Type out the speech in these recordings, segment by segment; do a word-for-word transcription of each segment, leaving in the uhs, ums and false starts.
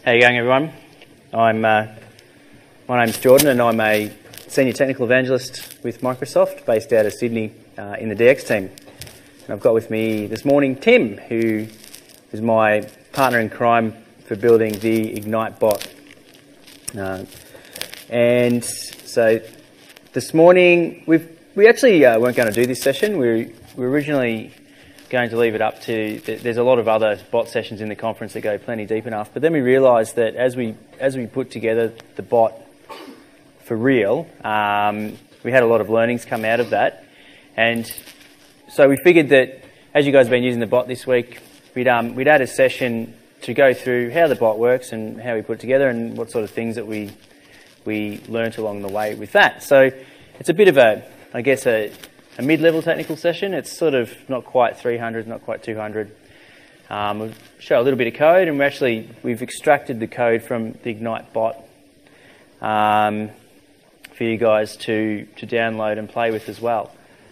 How are you going, everyone? I'm, uh, my name's Jordan, and I'm a Senior Technical Evangelist with Microsoft, based out of Sydney uh, in the D X team. And I've got with me this morning Tim, who is my partner in crime for building the Ignite bot. Uh, and so this morning, we've, we actually uh, weren't going to do this session. We were originally going to leave it up to, there's a lot of other bot sessions in the conference that go plenty deep enough, but then we realised that as we as we put together the bot for real, um, we had a lot of learnings come out of that, and so we figured that as you guys have been using the bot this week, we'd um, we'd add a session to go through how the bot works and how we put it together and what sort of things that we we learnt along the way with that. So it's a bit of a, I guess, a a mid-level technical session. It's sort of not quite three hundred, not quite two hundred. Um, we'll show a little bit of code, and we actually we've extracted the code from the Ignite bot um, for you guys to to download and play with as well.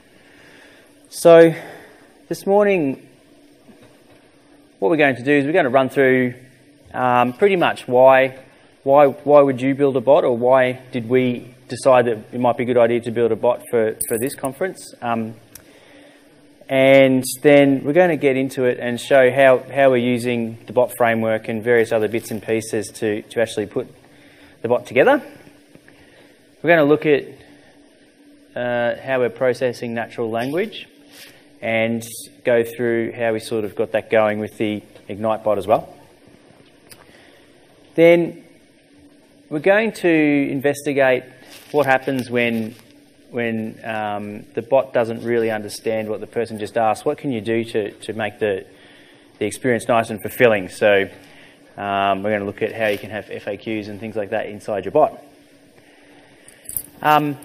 So this morning, what we're going to do is we're going to run through um, pretty much why why why would you build a bot, or why did we decide that it might be a good idea to build a bot for, for this conference. Um, and then we're going to get into it and show how, how we're using the bot framework and various other bits and pieces to, to actually put the bot together. We're going to look at uh, how we're processing natural language and go through how we sort of got that going with the Ignite bot as well. Then we're going to investigate what happens when when um, the bot doesn't really understand what the person just asked. What can you do to, to make the, the experience nice and fulfilling? So um, we're going to look at how you can have F A Qs and things like that inside your bot. Um,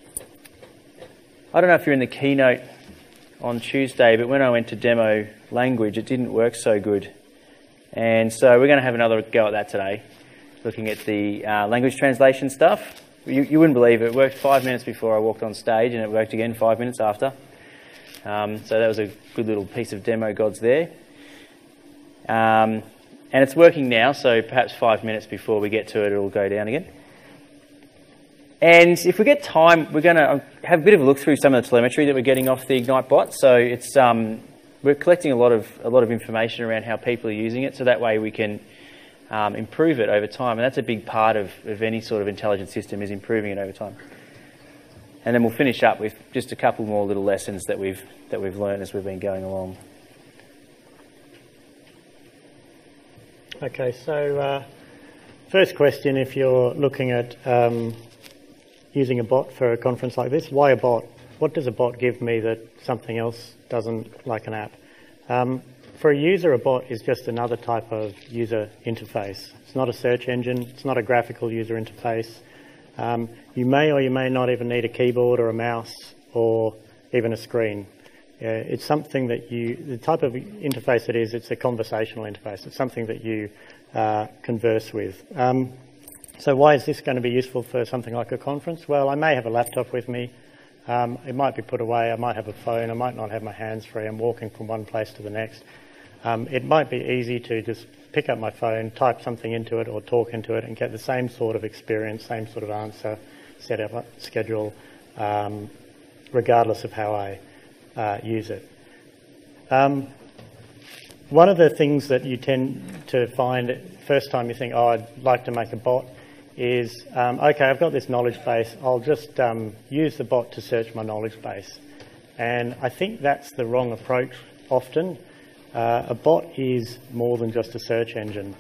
I don't know if you're in the keynote on Tuesday, but when I went to demo language, it didn't work so good. And so we're going to have another go at that today, looking at the uh, language translation stuff. You, you wouldn't believe it. It worked five minutes before I walked on stage, and it worked again five minutes after. Um, so that was a good little piece of demo gods there. Um, and it's working now, so perhaps five minutes before we get to it, it'll go down again. And if we get time, we're going to have a bit of a look through some of the telemetry that we're getting off the Ignite bot. So it's um, we're collecting a lot of a lot of information around how people are using it, so that way we can Um, improve it over time, and that's a big part of, of any sort of intelligent system, is improving it over time. And then we'll finish up with just a couple more little lessons that we've that we've learned as we've been going along. Okay, so uh, first question: if you're looking at um, using a bot for a conference like this, why a bot? What does a bot give me that something else doesn't, like an app? Um, For a user, a bot is just another type of user interface. It's not a search engine. It's not a graphical user interface. Um, you may or you may not even need a keyboard or a mouse or even a screen. Uh, it's something that you, the type of interface it is, it's a conversational interface. It's something that you uh, converse with. Um, so why is this going to be useful for something like a conference? Well, I may have a laptop with me. Um, it might be put away. I might have a phone. I might not have my hands free. I'm walking from one place to the next. Um, it might be easy to just pick up my phone, type something into it or talk into it and get the same sort of experience, same sort of answer, set up a schedule, um, regardless of how I uh, use it. Um, one of the things that you tend to find first time you think, oh, I'd like to make a bot, is, um, okay, I've got this knowledge base, I'll just um, use the bot to search my knowledge base. And I think that's the wrong approach often. Uh, a bot is more than just a search engine.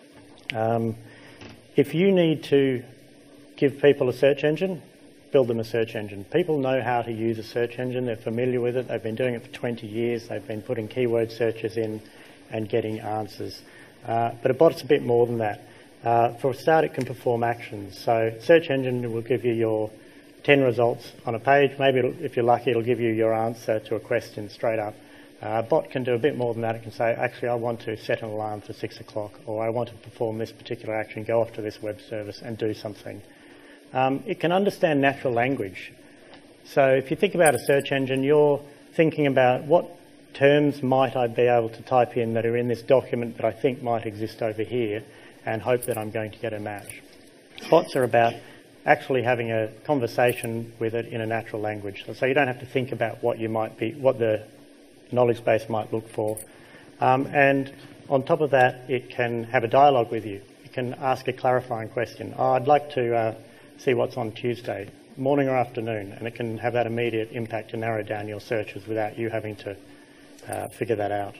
Um, if you need to give people a search engine, build them a search engine. People know how to use a search engine. They're familiar with it. They've been doing it for twenty years. They've been putting keyword searches in and getting answers. Uh, but a bot's a bit more than that. Uh, for a start, it can perform actions. So search engine will give you your ten results on a page. Maybe it'll, if you're lucky, it'll give you your answer to a question straight up. Uh, a bot can do a bit more than that. It can say, actually, I want to set an alarm for six o'clock, or I want to perform this particular action, go off to this web service and do something. Um, it can understand natural language. So if you think about a search engine, you're thinking about what terms might I be able to type in that are in this document that I think might exist over here. and hope that I'm going to get a match. Bots are about actually having a conversation with it in a natural language. So you don't have to think about what you might be, what the knowledge base might look for. Um, and on top of that, it can have a dialogue with you. It can ask a clarifying question. Oh, I'd like to uh, see what's on Tuesday, morning or afternoon, and it can have that immediate impact to narrow down your searches without you having to uh, figure that out.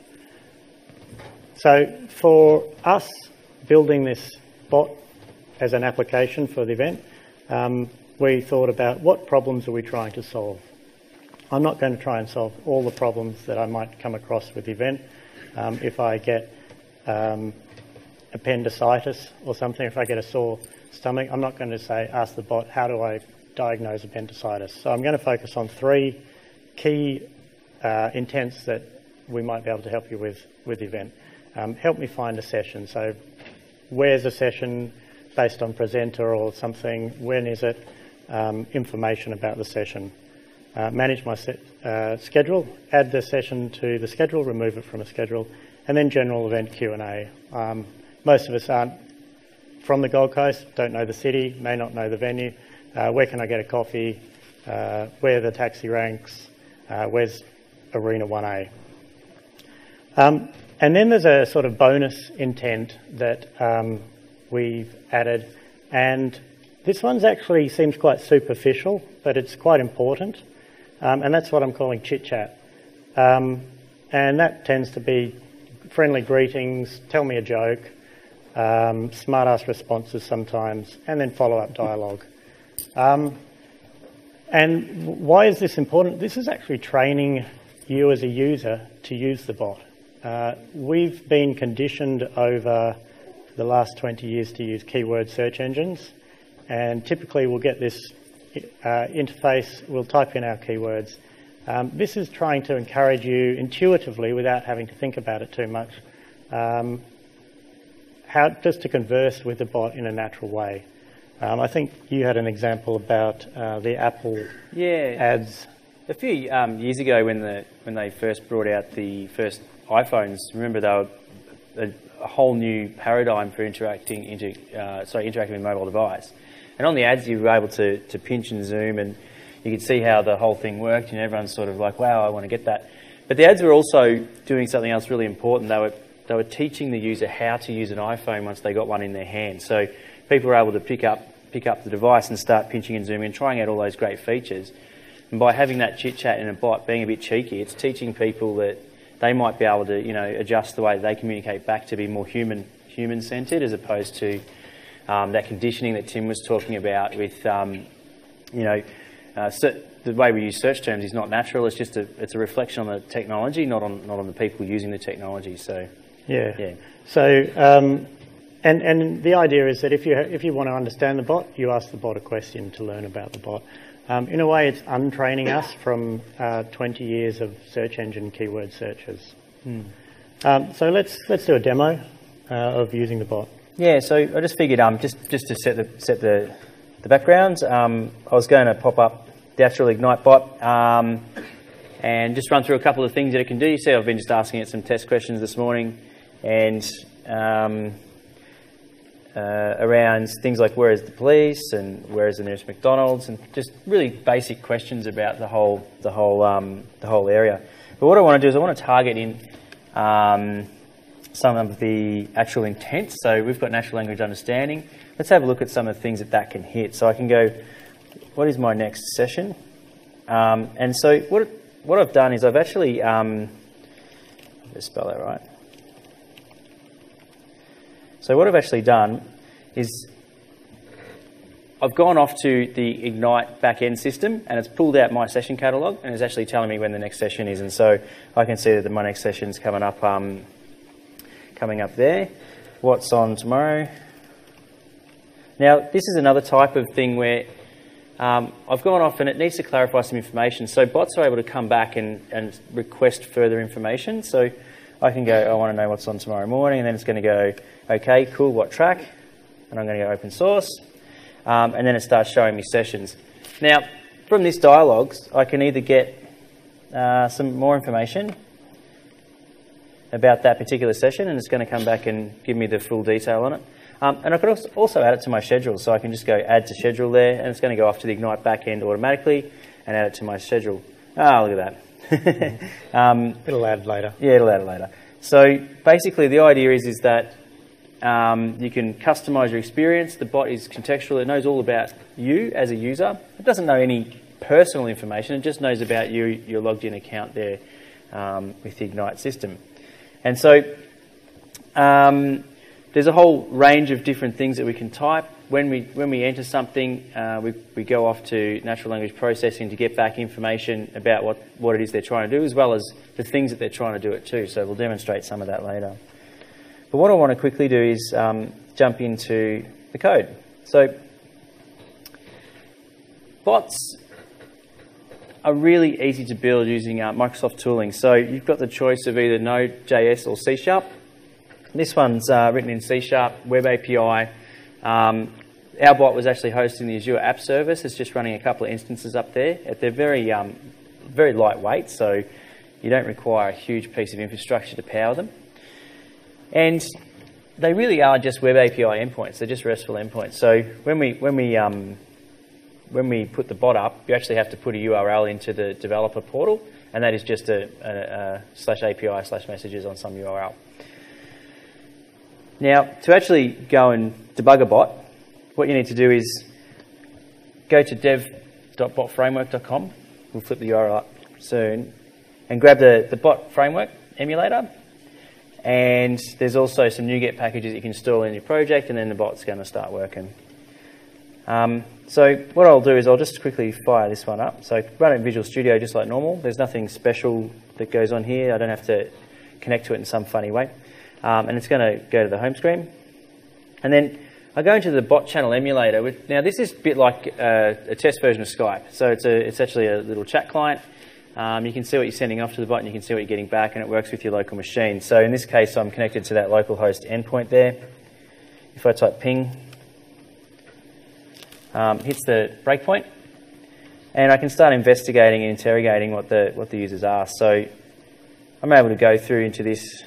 So for us, building this bot as an application for the event, um, we thought about what problems are we trying to solve. I'm not going to try and solve all the problems that I might come across with the event. Um, if I get um, appendicitis or something, if I get a sore stomach, I'm not going to say, ask the bot, how do I diagnose appendicitis? So I'm going to focus on three key uh, intents that we might be able to help you with with the event. Um, help me find a session. So where's a session based on presenter or something? When is it? Um, information about the session. Uh, manage my set, uh, schedule, add the session to the schedule, remove it from a schedule, and then general event Q and A. Um, most of us aren't from the Gold Coast, don't know the city, may not know the venue. Uh, where can I get a coffee? Uh, where are the taxi ranks? Uh, where's Arena one A? Um, and then there's a sort of bonus intent that um, we've added, and this one's actually seems quite superficial, but it's quite important. Um, and that's what I'm calling chit-chat. Um, and that tends to be friendly greetings, tell me a joke, um, smart-ass responses sometimes, and then follow-up dialogue. Um, and why is this important? This is actually training you as a user to use the bot. Uh, we've been conditioned over the last twenty years to use keyword search engines, and typically we'll get this Uh, interface, we'll type in our keywords. Um, this is trying to encourage you intuitively, without having to think about it too much, um, how just to converse with the bot in a natural way. Um, I think you had an example about uh, the Apple yeah. ads. A few um, years ago, when the when they first brought out the first iPhones, remember they were a, a whole new paradigm for interacting, inter, uh, sorry, interacting with a mobile device. And on the ads, you were able to, to pinch and zoom, and you could see how the whole thing worked, and everyone's sort of like, wow, I want to get that. But the ads were also doing something else really important. They were, they were teaching the user how to use an iPhone once they got one in their hand. So people were able to pick up, pick up the device and start pinching and zooming and trying out all those great features. And by having that chit-chat in a bot, being a bit cheeky, it's teaching people that they might be able to, you know, adjust the way they communicate back to be more human, human-centred, as opposed to Um, that conditioning that Tim was talking about with, um, you know, uh, the way we use search terms is not natural. It's just a, it's a reflection on the technology, not on not on the people using the technology. So, yeah. yeah. So, um, and and the idea is that if you if you want to understand the bot, you ask the bot a question to learn about the bot. Um, in a way, it's untraining us from uh, twenty years of search engine keyword searches. Hmm. Um, so let's let's do a demo uh, of using the bot. Yeah, so I just figured, um, just just to set the set the the background, um, I was going to pop up the Astral Ignite bot um, and just run through a couple of things that it can do. You see, I've been just asking it some test questions this morning, and um, uh, around things like where is the police and where is the nearest McDonald's, and just really basic questions about the whole the whole um, the whole area. But what I want to do is I want to target in. Um, some of the actual intent. So we've got natural language understanding. Let's have a look at some of the things that that can hit. So I can go, what is my next session? Um, and so what what I've done is I've actually, um, let's spell that right. So what I've actually done is I've gone off to the Ignite back-end system, and it's pulled out my session catalogue, and it's actually telling me when the next session is. And so I can see that my next session is coming up um, coming up there. What's on tomorrow? Now, this is another type of thing where um, I've gone off and it needs to clarify some information. So bots are able to come back and, and request further information. So I can go, I want to know what's on tomorrow morning, and then it's going to go, okay, cool, what track? And I'm going to go open source. Um, and then it starts showing me sessions. Now, from this dialogue, I can either get uh, some more information about that particular session, and it's going to come back and give me the full detail on it. Um, and I could also add it to my schedule, so I can just go add to schedule there, and it's going to go off to the Ignite backend automatically and add it to my schedule. Ah, look at that. um, it'll add later. Yeah, it'll add it later. So basically the idea is, is that um, you can customize your experience. The bot is contextual. It knows all about you as a user. It doesn't know any personal information. It just knows about you, your logged in account there um, with the Ignite system. And so um, there's a whole range of different things that we can type. When we when we enter something, uh, we, we go off to natural language processing to get back information about what, what it is they're trying to do, as well as the things that they're trying to do it too. So we'll demonstrate some of that later. But what I want to quickly do is um, jump into the code. So bots are really easy to build using uh, Microsoft tooling. So you've got the choice of either Node J S or C Sharp. This one's uh, written in C Sharp, Web A P I. Um, our bot was actually hosting the Azure App Service. It's just running a couple of instances up there. They're very, um, very lightweight, so you don't require a huge piece of infrastructure to power them. And they really are just Web A P I endpoints. They're just RESTful endpoints. So when we when we um, when we put the bot up, you actually have to put a U R L into the developer portal, and that is just a, a, a slash A P I slash messages on some U R L. Now, to actually go and debug a bot, what you need to do is go to dev dot bot framework dot com. We'll flip the U R L up soon, and grab the, the bot framework emulator. And there's also some NuGet packages you can install in your project, and then the bot's going to start working. Um, so what I'll do is I'll just quickly fire this one up. So run it in Visual Studio just like normal. There's nothing special that goes on here. I don't have to connect to it in some funny way. Um, and it's going to go to the home screen. And then I go into the bot channel emulator. With, now this is a bit like a, a test version of Skype. So it's, a, it's actually a little chat client. Um, you can see what you're sending off to the bot, and you can see what you're getting back, and it works with your local machine. So in this case, I'm connected to that localhost endpoint there. If I type ping, um, hits the breakpoint, and I can start investigating and interrogating what the what the users are. So I'm able to go through into this.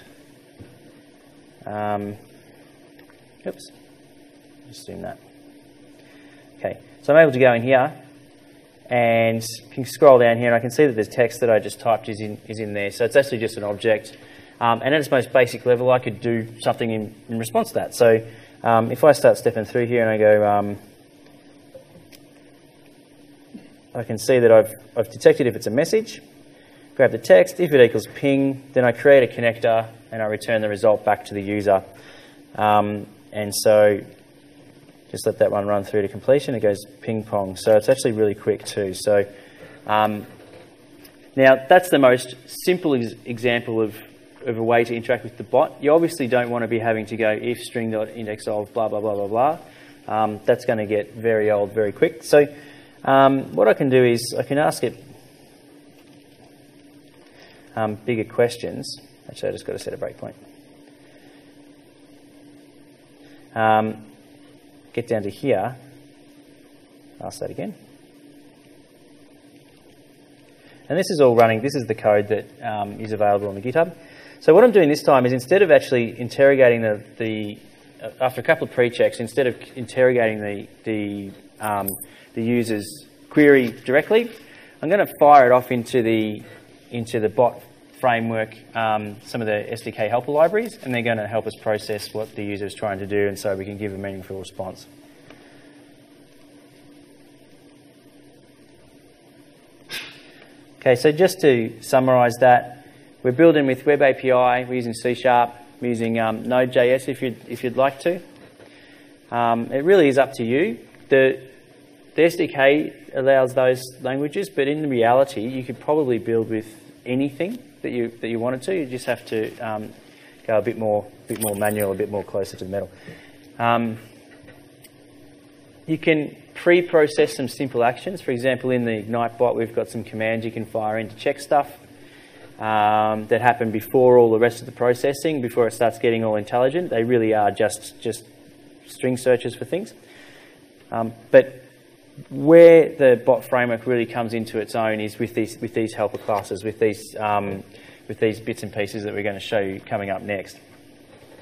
Um, oops, just zoom that. Okay, so I'm able to go in here and can scroll down here, and I can see that the text that I just typed is in is in there. So it's actually just an object, um, and at its most basic level, I could do something in, in response to that. So um, if I start stepping through here and I go, um, I can see that I've I've detected if it's a message. Grab the text. If it equals ping, then I create a connector and I return the result back to the user. Um, and so just let that one run through to completion. It goes ping pong. So it's actually really quick too. So um, now that's the most simple ex example of, of a way to interact with the bot. You obviously don't want to be having to go if string.index of blah, blah, blah, blah, blah. Um, that's going to get very old very quick. So um, what I can do is I can ask it Um, bigger questions. Actually, I just got to set a breakpoint. Um, get down to here. Ask that again. And this is all running. This is the code that um, is available on the GitHub. So what I'm doing this time is instead of actually interrogating the, the uh, after a couple of pre-checks, instead of interrogating the the, um, the user's query directly, I'm going to fire it off into the into the bot framework, um, some of the S D K helper libraries, and they're going to help us process what the user is trying to do, and so we can give a meaningful response. Okay, so just to summarise that, we're building with Web A P I, we're using C Sharp, we're using um, Node J S if you'd, if you'd like to. Um, it really is up to you. The, the S D K allows those languages, but in reality, you could probably build with anything that you that you wanted to. You just have to um, go a bit more, bit more manual, a bit more closer to the metal. Um, you can pre-process some simple actions. For example, in the Ignite bot, we've got some commands you can fire in to check stuff um, that happen before all the rest of the processing, before it starts getting all intelligent. They really are just just string searches for things. Um, but where the bot framework really comes into its own is with these with these helper classes, with these um, with these bits and pieces that we're going to show you coming up next.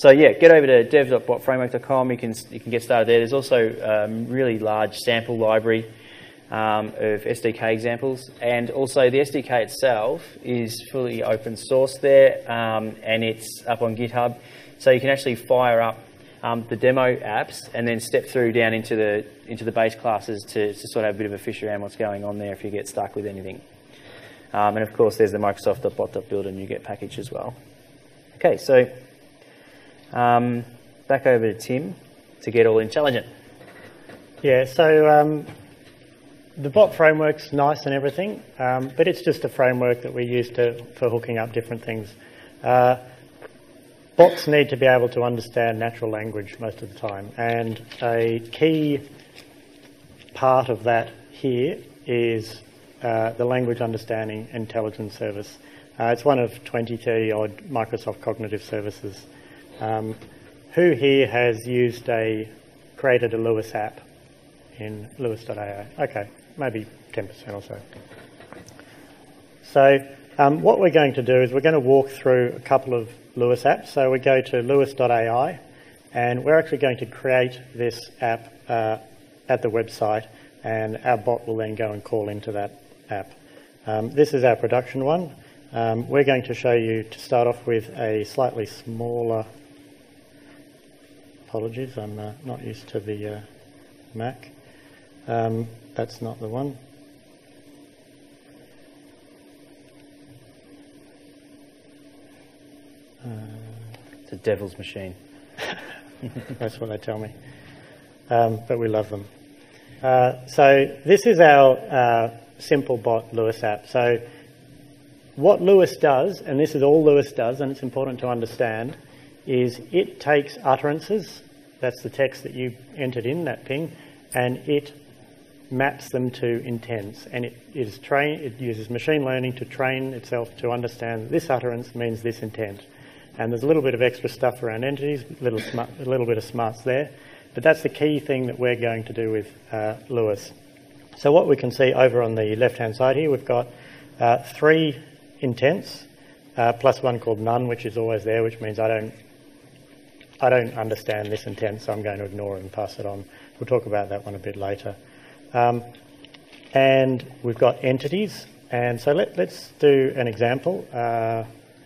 So yeah, get over to dev dot bot framework dot com. You can you can get started there. There's also a um, really large sample library um, of S D K examples, and also the S D K itself is fully open source there, um, and it's up on GitHub, so you can actually fire up um, the demo apps and then step through down into the into the base classes to, to sort of have a bit of a fish around what's going on there if you get stuck with anything. Um, and of course, there's the Microsoft dot bot dot builder NuGet package as well. Okay, so. Um, back over to Tim to get all intelligent. Yeah, so um, the bot framework's nice and everything, um, but it's just a framework that we use to, for hooking up different things. Uh, bots need to be able to understand natural language most of the time, and a key part of that here is uh, the Language Understanding Intelligence Service. Uh, it's one of twenty, thirty odd Microsoft Cognitive Services. Um, who here has used a, created a Lewis app in Lewis dot A I? Okay, maybe ten percent or so. So um, what we're going to do is we're going to walk through a couple of Lewis apps. So we go to Lewis dot A I, and we're actually going to create this app uh, at the website, and our bot will then go and call into that app. Um, this is our production one. Um, we're going to show you, to start off with, a slightly smaller. Apologies, I'm uh, not used to the uh, Mac. Um, that's not the one. Uh, it's a devil's machine. That's what they tell me. Um, but we love them. Uh, so this is our uh, simple bot Lewis app. So what Lewis does, and this is all Lewis does, and it's important to understand, is it takes utterances, that's the text that you entered in, that ping, and it maps them to intents. And it, it, is train, it uses machine learning to train itself to understand that this utterance means this intent. And there's a little bit of extra stuff around entities, a little, smart, a little bit of smarts there, but that's the key thing that we're going to do with uh, Lewis. So what we can see over on the left-hand side here, we've got uh, three intents, uh, plus one called none, which is always there, which means I don't I don't understand this intent, so I'm going to ignore it and pass it on. We'll talk about that one a bit later. Um, and we've got entities, and so let, let's do an example. Uh, uh,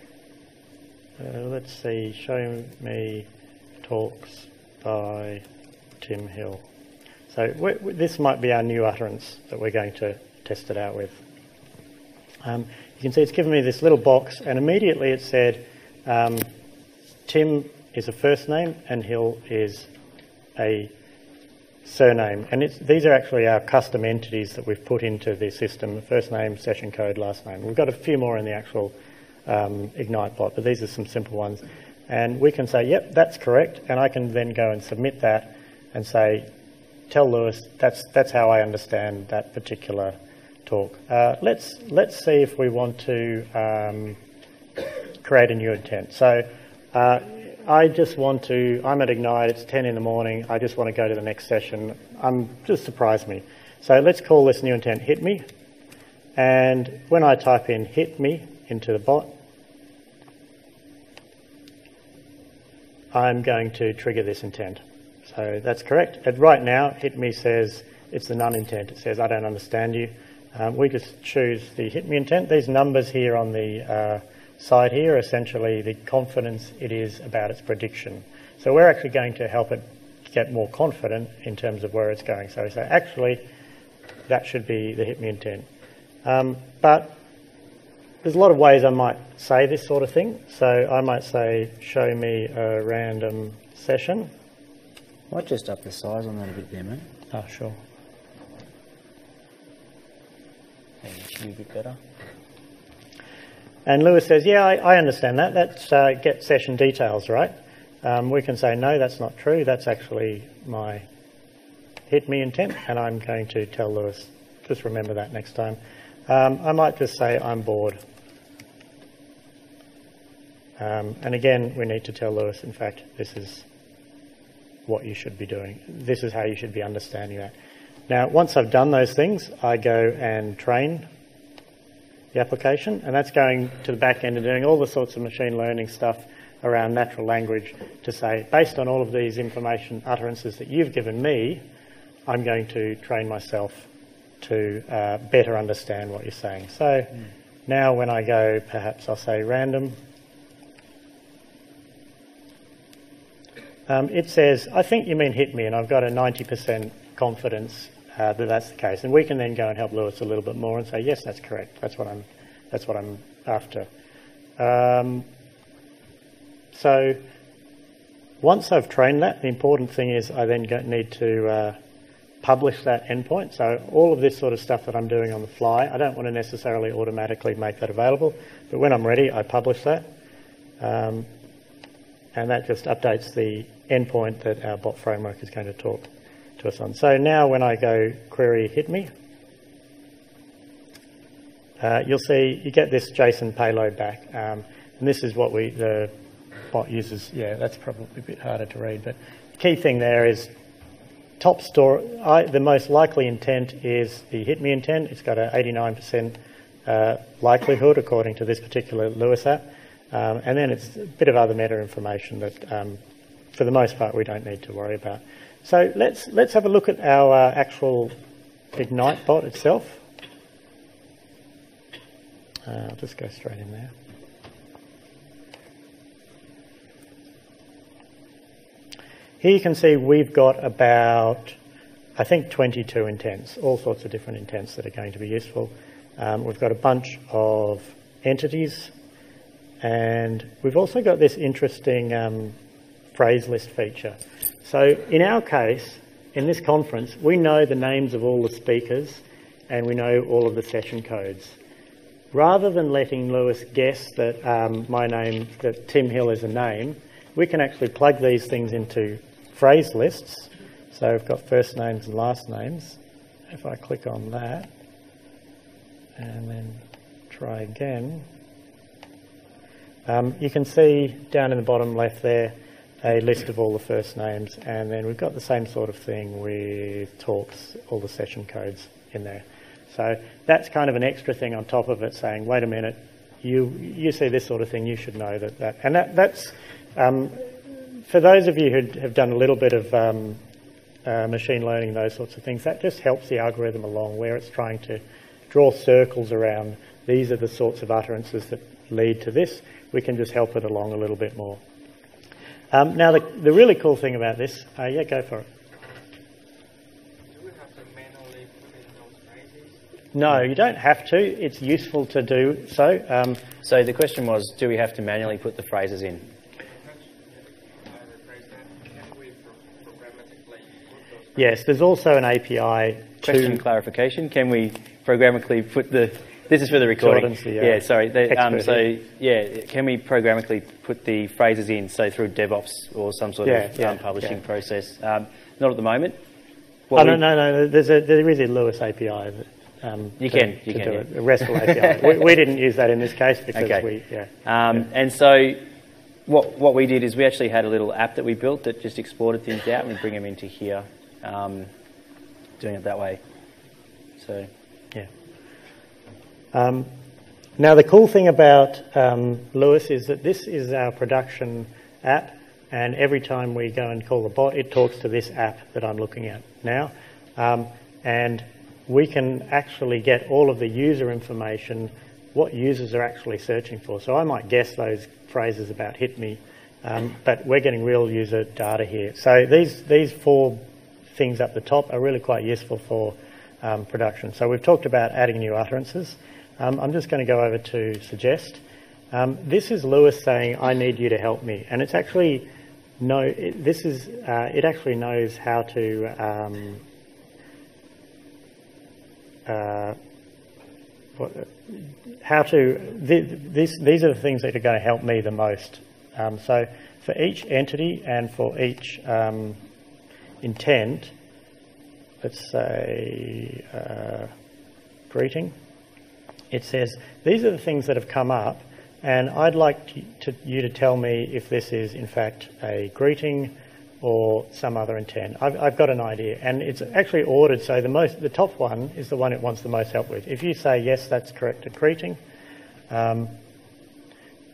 let's see, show me talks by Tim Hill. So we, we, this might be our new utterance that we're going to test it out with. Um, you can see it's given me this little box, and immediately it said um, Tim is a first name and Hill is a surname. And it's, these are actually our custom entities that we've put into the system: first name, session code, last name. We've got a few more in the actual um, Ignite bot, but these are some simple ones. And we can say, yep, that's correct, and I can then go and submit that and say, tell Lewis, that's that's how I understand that particular talk. Uh, let's let's see if we want to um, create a new intent. So uh, I just want to, I'm at Ignite, it's ten in the morning, I just want to go to the next session. Um, just surprise me. So let's call this new intent hit me. And when I type in hit me into the bot, I'm going to trigger this intent. So that's correct. And right now, hit me says it's the none intent. It says I don't understand you. Um, we just choose the hit me intent. These numbers here on the uh, side here are essentially the confidence it is about its prediction. So we're actually going to help it get more confident in terms of where it's going. So we say, actually, that should be the hit me intent. Um, but there's a lot of ways I might say this sort of thing. So I might say, show me a random session. Might just up the size on that a bit there, mate. Oh, sure. Maybe a bit better. And Lewis says, yeah, I, I understand that. That's uh, get session details, right? Um, we can say, no, that's not true. That's actually my hit me intent, and I'm going to tell Lewis, just remember that next time. Um, I might just say, I'm bored. Um, and again, we need to tell Lewis, in fact, this is what you should be doing. This is how you should be understanding that. Now, once I've done those things, I go and train the application, and that's going to the back end and doing all the sorts of machine learning stuff around natural language to say, based on all of these information utterances that you've given me, I'm going to train myself to uh, better understand what you're saying. So mm. now when I go, perhaps I'll say random. Um, it says, I think you mean hit me, and I've got a ninety percent confidence uh, that that's the case. And we can then go and help Lewis a little bit more and say, yes, that's correct. That's what I'm, that's what I'm after. Um, so once I've trained that, the important thing is I then go, need to uh, publish that endpoint. So all of this sort of stuff that I'm doing on the fly, I don't want to necessarily automatically make that available, but when I'm ready, I publish that. Um, and that just updates the endpoint that our bot framework is going to talk to us on. So now when I go query hit me, uh, you'll see you get this JSON payload back. Um, and this is what we the bot uses. Yeah, that's probably a bit harder to read, but the key thing there is top store. I, the most likely intent is the hit me intent. It's got an eighty-nine percent uh, likelihood according to this particular Lewis app. Um, and then it's a bit of other meta information that, um, for the most part, we don't need to worry about. So let's let's have a look at our uh, actual Ignite bot itself. Uh, I'll just go straight in there. Here you can see we've got about, I think, twenty-two intents, all sorts of different intents that are going to be useful. Um, we've got a bunch of entities. And we've also got this interesting um, phrase list feature. So in our case, in this conference, we know the names of all the speakers and we know all of the session codes. Rather than letting Lewis guess that um, my name, that Tim Hill is a name, we can actually plug these things into phrase lists. So we've got first names and last names. If I click on that and then try again, Um, you can see down in the bottom left there a list of all the first names, and then we've got the same sort of thing with talks, all the session codes in there. So that's kind of an extra thing on top of it saying, wait a minute, you you see this sort of thing, you should know that. that. And that, that's, um, for those of you who have done a little bit of um, uh, machine learning, those sorts of things, that just helps the algorithm along where it's trying to draw circles around these are the sorts of utterances that lead to this. We can just help it along a little bit more. Um, now, the, the really cool thing about this, uh, yeah, go for it. Do we have to manually put in those phrases? No, you don't have to. It's useful to do so. Um, so the question was, do we have to manually put the phrases in? Yes, there's also an A P I. Question to clarification. Can we programmatically put the... This is for the recording. The, uh, yeah, sorry. The, um, so, here. yeah, can we programmatically put the phrases in, say, through DevOps or some sort yeah, of yeah, um, publishing yeah. process? Um, not at the moment. What oh, no, no, no. There's a, there is a Lewis A P I. That, um, you to, can. You to can, do yeah. it. A RESTful A P I. we, we didn't use that in this case because okay. we... Yeah, um, yeah. And so what, what we did is we actually had a little app that we built that just exported things out and we bring them into here, um, doing it that way. So, yeah. Um, Now, the cool thing about um, Lewis is that this is our production app, and every time we go and call the bot, it talks to this app that I'm looking at now. Um, and we can actually get all of the user information, what users are actually searching for. So I might guess those phrases about hit me, um, but we're getting real user data here. So these, these four things up the top are really quite useful for um, production. So we've talked about adding new utterances. Um, I'm just going to go over to suggest. Um, this is Lewis saying, I need you to help me. And it's actually, no, it, this is, uh, it actually knows how to, um, uh, what, how to, th this, these are the things that are going to help me the most. Um, so for each entity and for each um, intent, let's say uh, greeting, it says, these are the things that have come up, and I'd like to, to, you to tell me if this is, in fact, a greeting or some other intent. I've, I've got an idea, and it's actually ordered, so the, most, the top one is the one it wants the most help with. If you say, yes, that's correct, a greeting, um,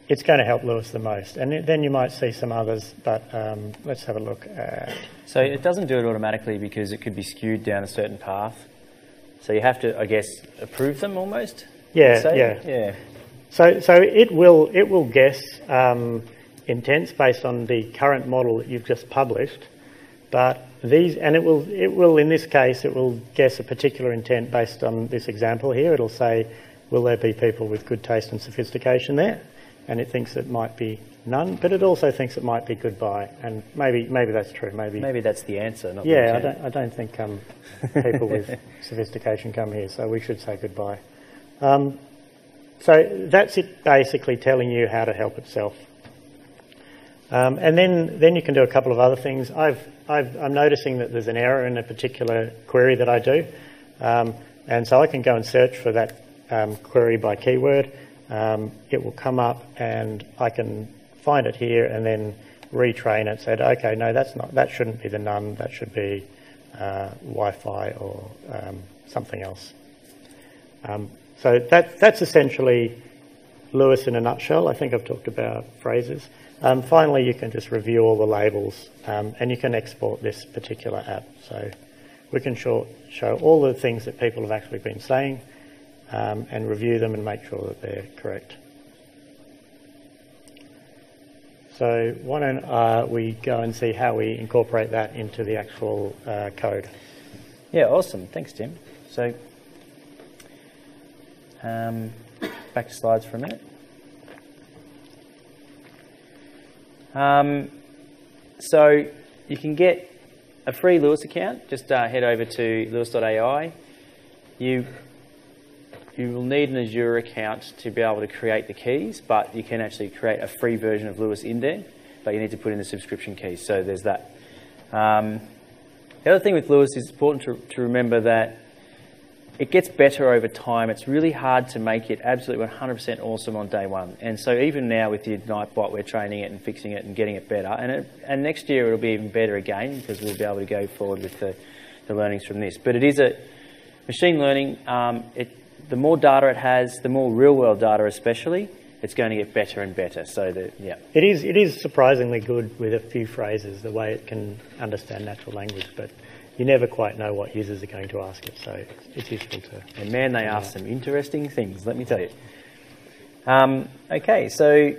it's going to help Lewis the most. And then you might see some others, but um, let's have a look at... So it doesn't do it automatically because it could be skewed down a certain path. So you have to, I guess, approve them almost? Yeah, say? yeah. Yeah. So, so it will it will guess um, intents based on the current model that you've just published, but these and it will it will in this case it will guess a particular intent based on this example here. It'll say, will there be people with good taste and sophistication there? And it thinks it might be none, but it also thinks it might be goodbye, and maybe maybe that's true. Maybe maybe that's the answer. Not yeah, the I don't I don't think um, people with sophistication come here, so we should say goodbye. Um, so that's it, basically telling you how to help itself. Um, and then then you can do a couple of other things. I've, I've I'm noticing that there's an error in a particular query that I do, um, and so I can go and search for that um, query by keyword. Um, it will come up and I can find it here and then retrain it. Said, okay, no, that's not. That shouldn't be the none. That should be uh, Wi-Fi or um, something else. Um, so that that's essentially Lewis in a nutshell. I think I've talked about phrases. Um, finally, you can just review all the labels um, and you can export this particular app. So we can show, show all the things that people have actually been saying. Um, and review them and make sure that they're correct. So why don't uh, we go and see how we incorporate that into the actual uh, code. Yeah, awesome. Thanks, Tim. So um, back to slides for a minute. Um, so you can get a free Lewis account. Just uh, head over to lewis dot A I. You You will need an Azure account to be able to create the keys, but you can actually create a free version of Lewis in there, but you need to put in the subscription keys, so there's that. Um, the other thing with Lewis is important to, to remember that it gets better over time. It's really hard to make it absolutely one hundred percent awesome on day one. And so even now with the Ignite bot, we're training it and fixing it and getting it better. And, it, and next year it'll be even better again because we'll be able to go forward with the, the learnings from this. But it is a machine learning. Um, it, The more data it has, the more real-world data especially, it's going to get better and better. So that, yeah. It is, it is surprisingly good with a few phrases, the way it can understand natural language, but you never quite know what users are going to ask it, so it's, it's useful to... And man, they ask some interesting things, let me tell you. Um, okay, so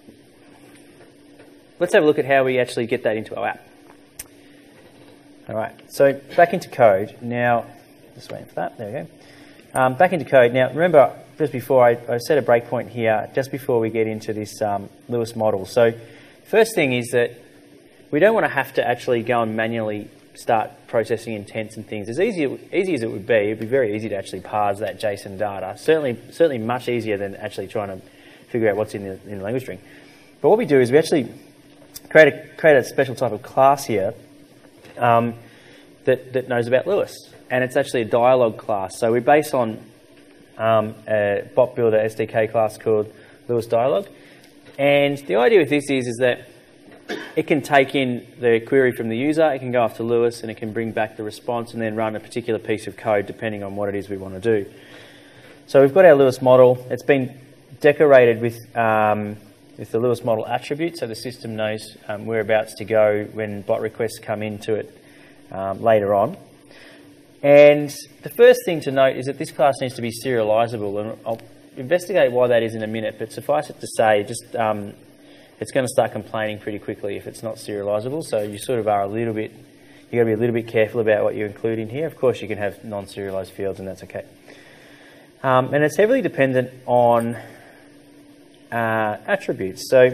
let's have a look at how we actually get that into our app. All right, so back into code. Now, just waiting for that, there we go. Um, back into code. Now, remember, just before, I, I set a breakpoint here, just before we get into this um, Lewis model. So first thing is that we don't want to have to actually go and manually start processing intents and things. As easy, easy as it would be, it would be very easy to actually parse that JSON data. Certainly, certainly much easier than actually trying to figure out what's in the, in the language string. But what we do is we actually create a, create a special type of class here um, that, that knows about Lewis. And it's actually a dialogue class. So we base on um, a bot builder S D K class called Lewis Dialogue. And the idea with this is, is that it can take in the query from the user, it can go after Lewis, and it can bring back the response and then run a particular piece of code depending on what it is we want to do. So we've got our Lewis model. It's been decorated with, um, with the Lewis model attribute, so the system knows um, whereabouts to go when bot requests come into it um, later on. And the first thing to note is that this class needs to be serializable, and I'll investigate why that is in a minute, but suffice it to say, just um, it's going to start complaining pretty quickly if it's not serializable, so you sort of are a little bit, you've got to be a little bit careful about what you include in here. Of course, you can have non-serialized fields, and that's okay. Um, and it's heavily dependent on uh, attributes. So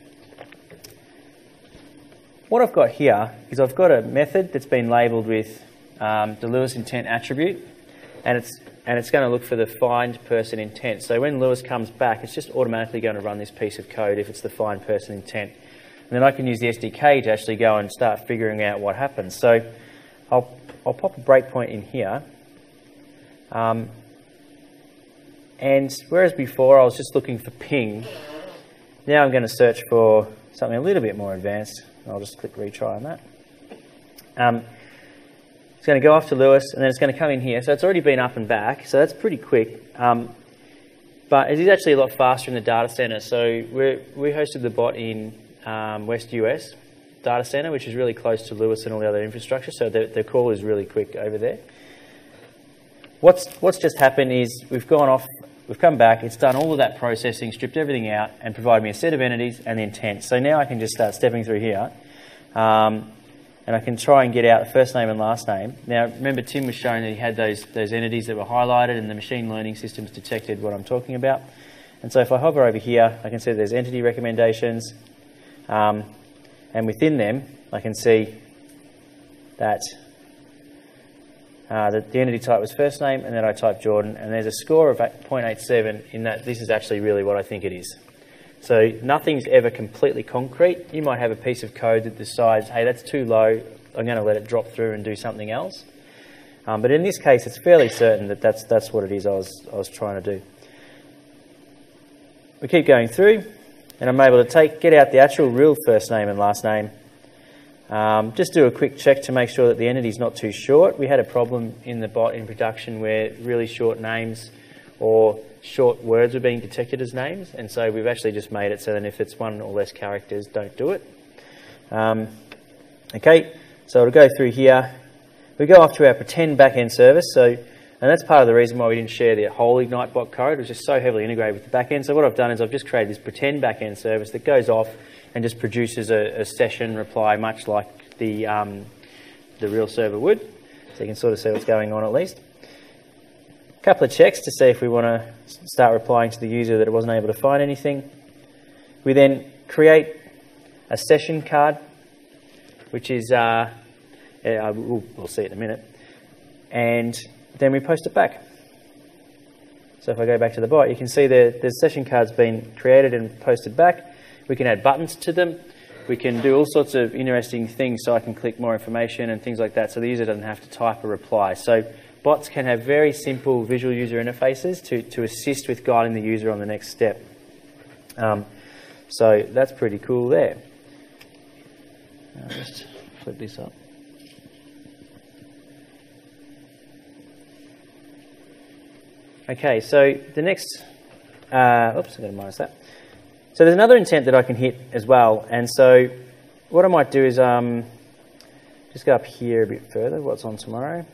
what I've got here is I've got a method that's been labelled with Um, the Lewis intent attribute, and it's and it's going to look for the find person intent. So when Lewis comes back, it's just automatically going to run this piece of code if it's the find person intent. And then I can use the S D K to actually go and start figuring out what happens. So I'll I'll pop a breakpoint in here. Um, and whereas before I was just looking for ping, now I'm going to search for something a little bit more advanced. I'll just click retry on that. Um, It's going to go off to Lewis, and then it's going to come in here. So it's already been up and back, so that's pretty quick. Um, but it is actually a lot faster in the data center. So we're, we hosted the bot in um, West U S data center, which is really close to Lewis and all the other infrastructure. So the, the call is really quick over there. What's what's just happened is we've gone off, we've come back, it's done all of that processing, stripped everything out, and provided me a set of entities and the intent. So now I can just start stepping through here, um, and I can try and get out the first name and last name. Now remember, Tim was showing that he had those those entities that were highlighted, and the machine learning systems detected what I'm talking about. And so if I hover over here, I can see there's entity recommendations, um, and within them I can see that Uh, the, the entity type was first name, and then I typed Jordan, and there's a score of zero point eight seven in that this is actually really what I think it is. So nothing's ever completely concrete. You might have a piece of code that decides, hey, that's too low, I'm going to let it drop through and do something else. Um, but in this case, it's fairly certain that that's, that's what it is I was, I was trying to do. We keep going through, and I'm able to take get out the actual real first name and last name. Um, just do a quick check to make sure that the entity is not too short. We had a problem in the bot in production where really short names or short words were being detected as names, and so we've actually just made it so that if it's one or less characters, don't do it. Um, okay, so it'll go through here. We go off to our pretend backend service, so and that's part of the reason why we didn't share the whole Ignite bot code. It was just so heavily integrated with the backend. So what I've done is I've just created this pretend backend service that goes off and just produces a, a session reply, much like the um, the real server would. So you can sort of see what's going on at least. A couple of checks to see if we want to start replying to the user that it wasn't able to find anything. We then create a session card, which is, uh, yeah, we'll, we'll see it in a minute, and then we post it back. So if I go back to the bot, you can see the, the session card's been created and posted back. We can add buttons to them. We can do all sorts of interesting things, so I can click more information and things like that, so the user doesn't have to type a reply. So bots can have very simple visual user interfaces to, to assist with guiding the user on the next step. Um, so that's pretty cool there. I'll just flip this up. Okay, so the next, uh, oops, I'm going to minus that. So there's another intent that I can hit as well, and so what I might do is um, just go up here a bit further, what's on tomorrow.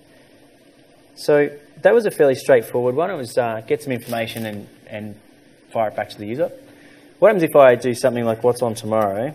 So that was a fairly straightforward one. It was uh, get some information and, and fire it back to the user. What happens if I do something like what's on tomorrow?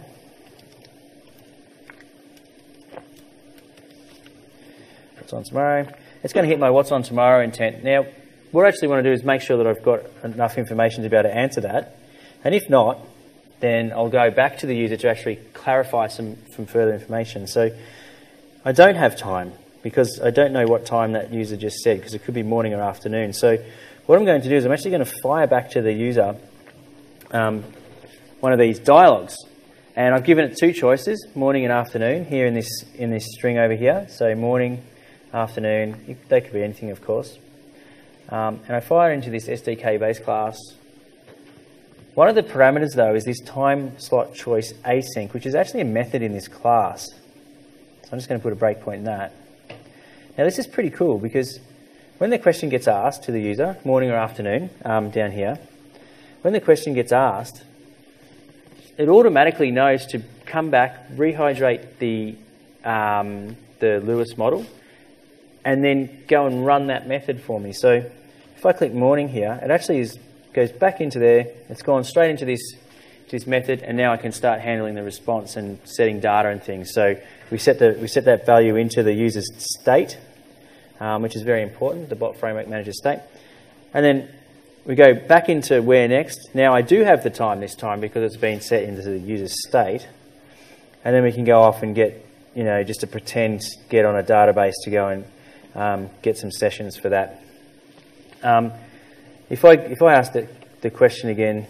What's on tomorrow? It's going to hit my what's on tomorrow intent. Now, what I actually want to do is make sure that I've got enough information to be able to answer that. And if not, then I'll go back to the user to actually clarify some, some further information. So I don't have time because I don't know what time that user just said, because it could be morning or afternoon. So what I'm going to do is I'm actually going to fire back to the user um, one of these dialogues. And I've given it two choices, morning and afternoon, here in this, in this string over here. So morning, afternoon, they could be anything, of course. Um, and I fire into this S D K base class. One of the parameters, though, is this time slot choice async, which is actually a method in this class. So I'm just going to put a breakpoint in that. Now, this is pretty cool because when the question gets asked to the user, morning or afternoon, um, down here, when the question gets asked, it automatically knows to come back, rehydrate the, um, the Lewis model, and then go and run that method for me. So if I click morning here, it actually is goes back into there, it's gone straight into this, to this method, and now I can start handling the response and setting data and things. So we set, the, we set that value into the user's state, um, which is very important, the bot framework manager state. And then we go back into where next. Now I do have the time this time because it's been set into the user's state. And then we can go off and get, you know, just to pretend get on a database to go and um, get some sessions for that. Um, If I, if I ask the, the question again,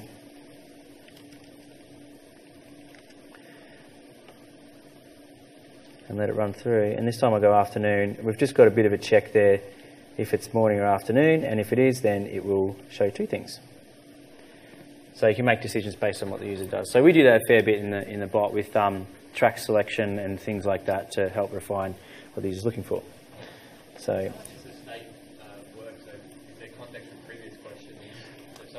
and let it run through, and this time I go afternoon, we've just got a bit of a check there if it's morning or afternoon, and if it is, then it will show two things. So you can make decisions based on what the user does. So we do that a fair bit in the, in the bot with um, track selection and things like that to help refine what the user's looking for. So.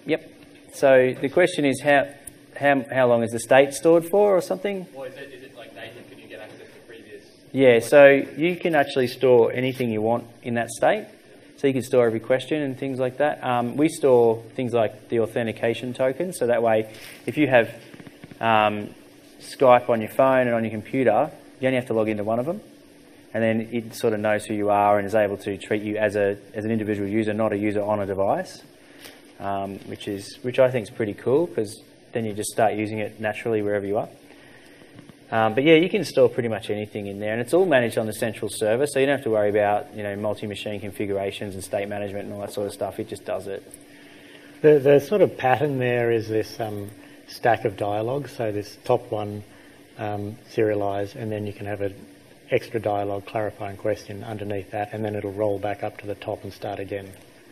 Yep. So the question is how how how long is the state stored for, or something? Well, is it, is it like native? Can you get access to previous? Yeah. So you can actually store anything you want in that state. So you can store every question and things like that. Um, we store things like the authentication token, so that way, if you have um, Skype on your phone and on your computer, you only have to log into one of them, and then it sort of knows who you are and is able to treat you as a as an individual user, not a user on a device, um, which is which I think is pretty cool, because then you just start using it naturally wherever you are. Um, but yeah, you can store pretty much anything in there, and it's all managed on the central server, so you don't have to worry about, you know, multi-machine configurations and state management and all that sort of stuff. It just does it. The, the sort of pattern there is this um, stack of dialogue. So this top one um, serialised, and then you can have an extra dialogue clarifying question underneath that, and then it'll roll back up to the top and start again.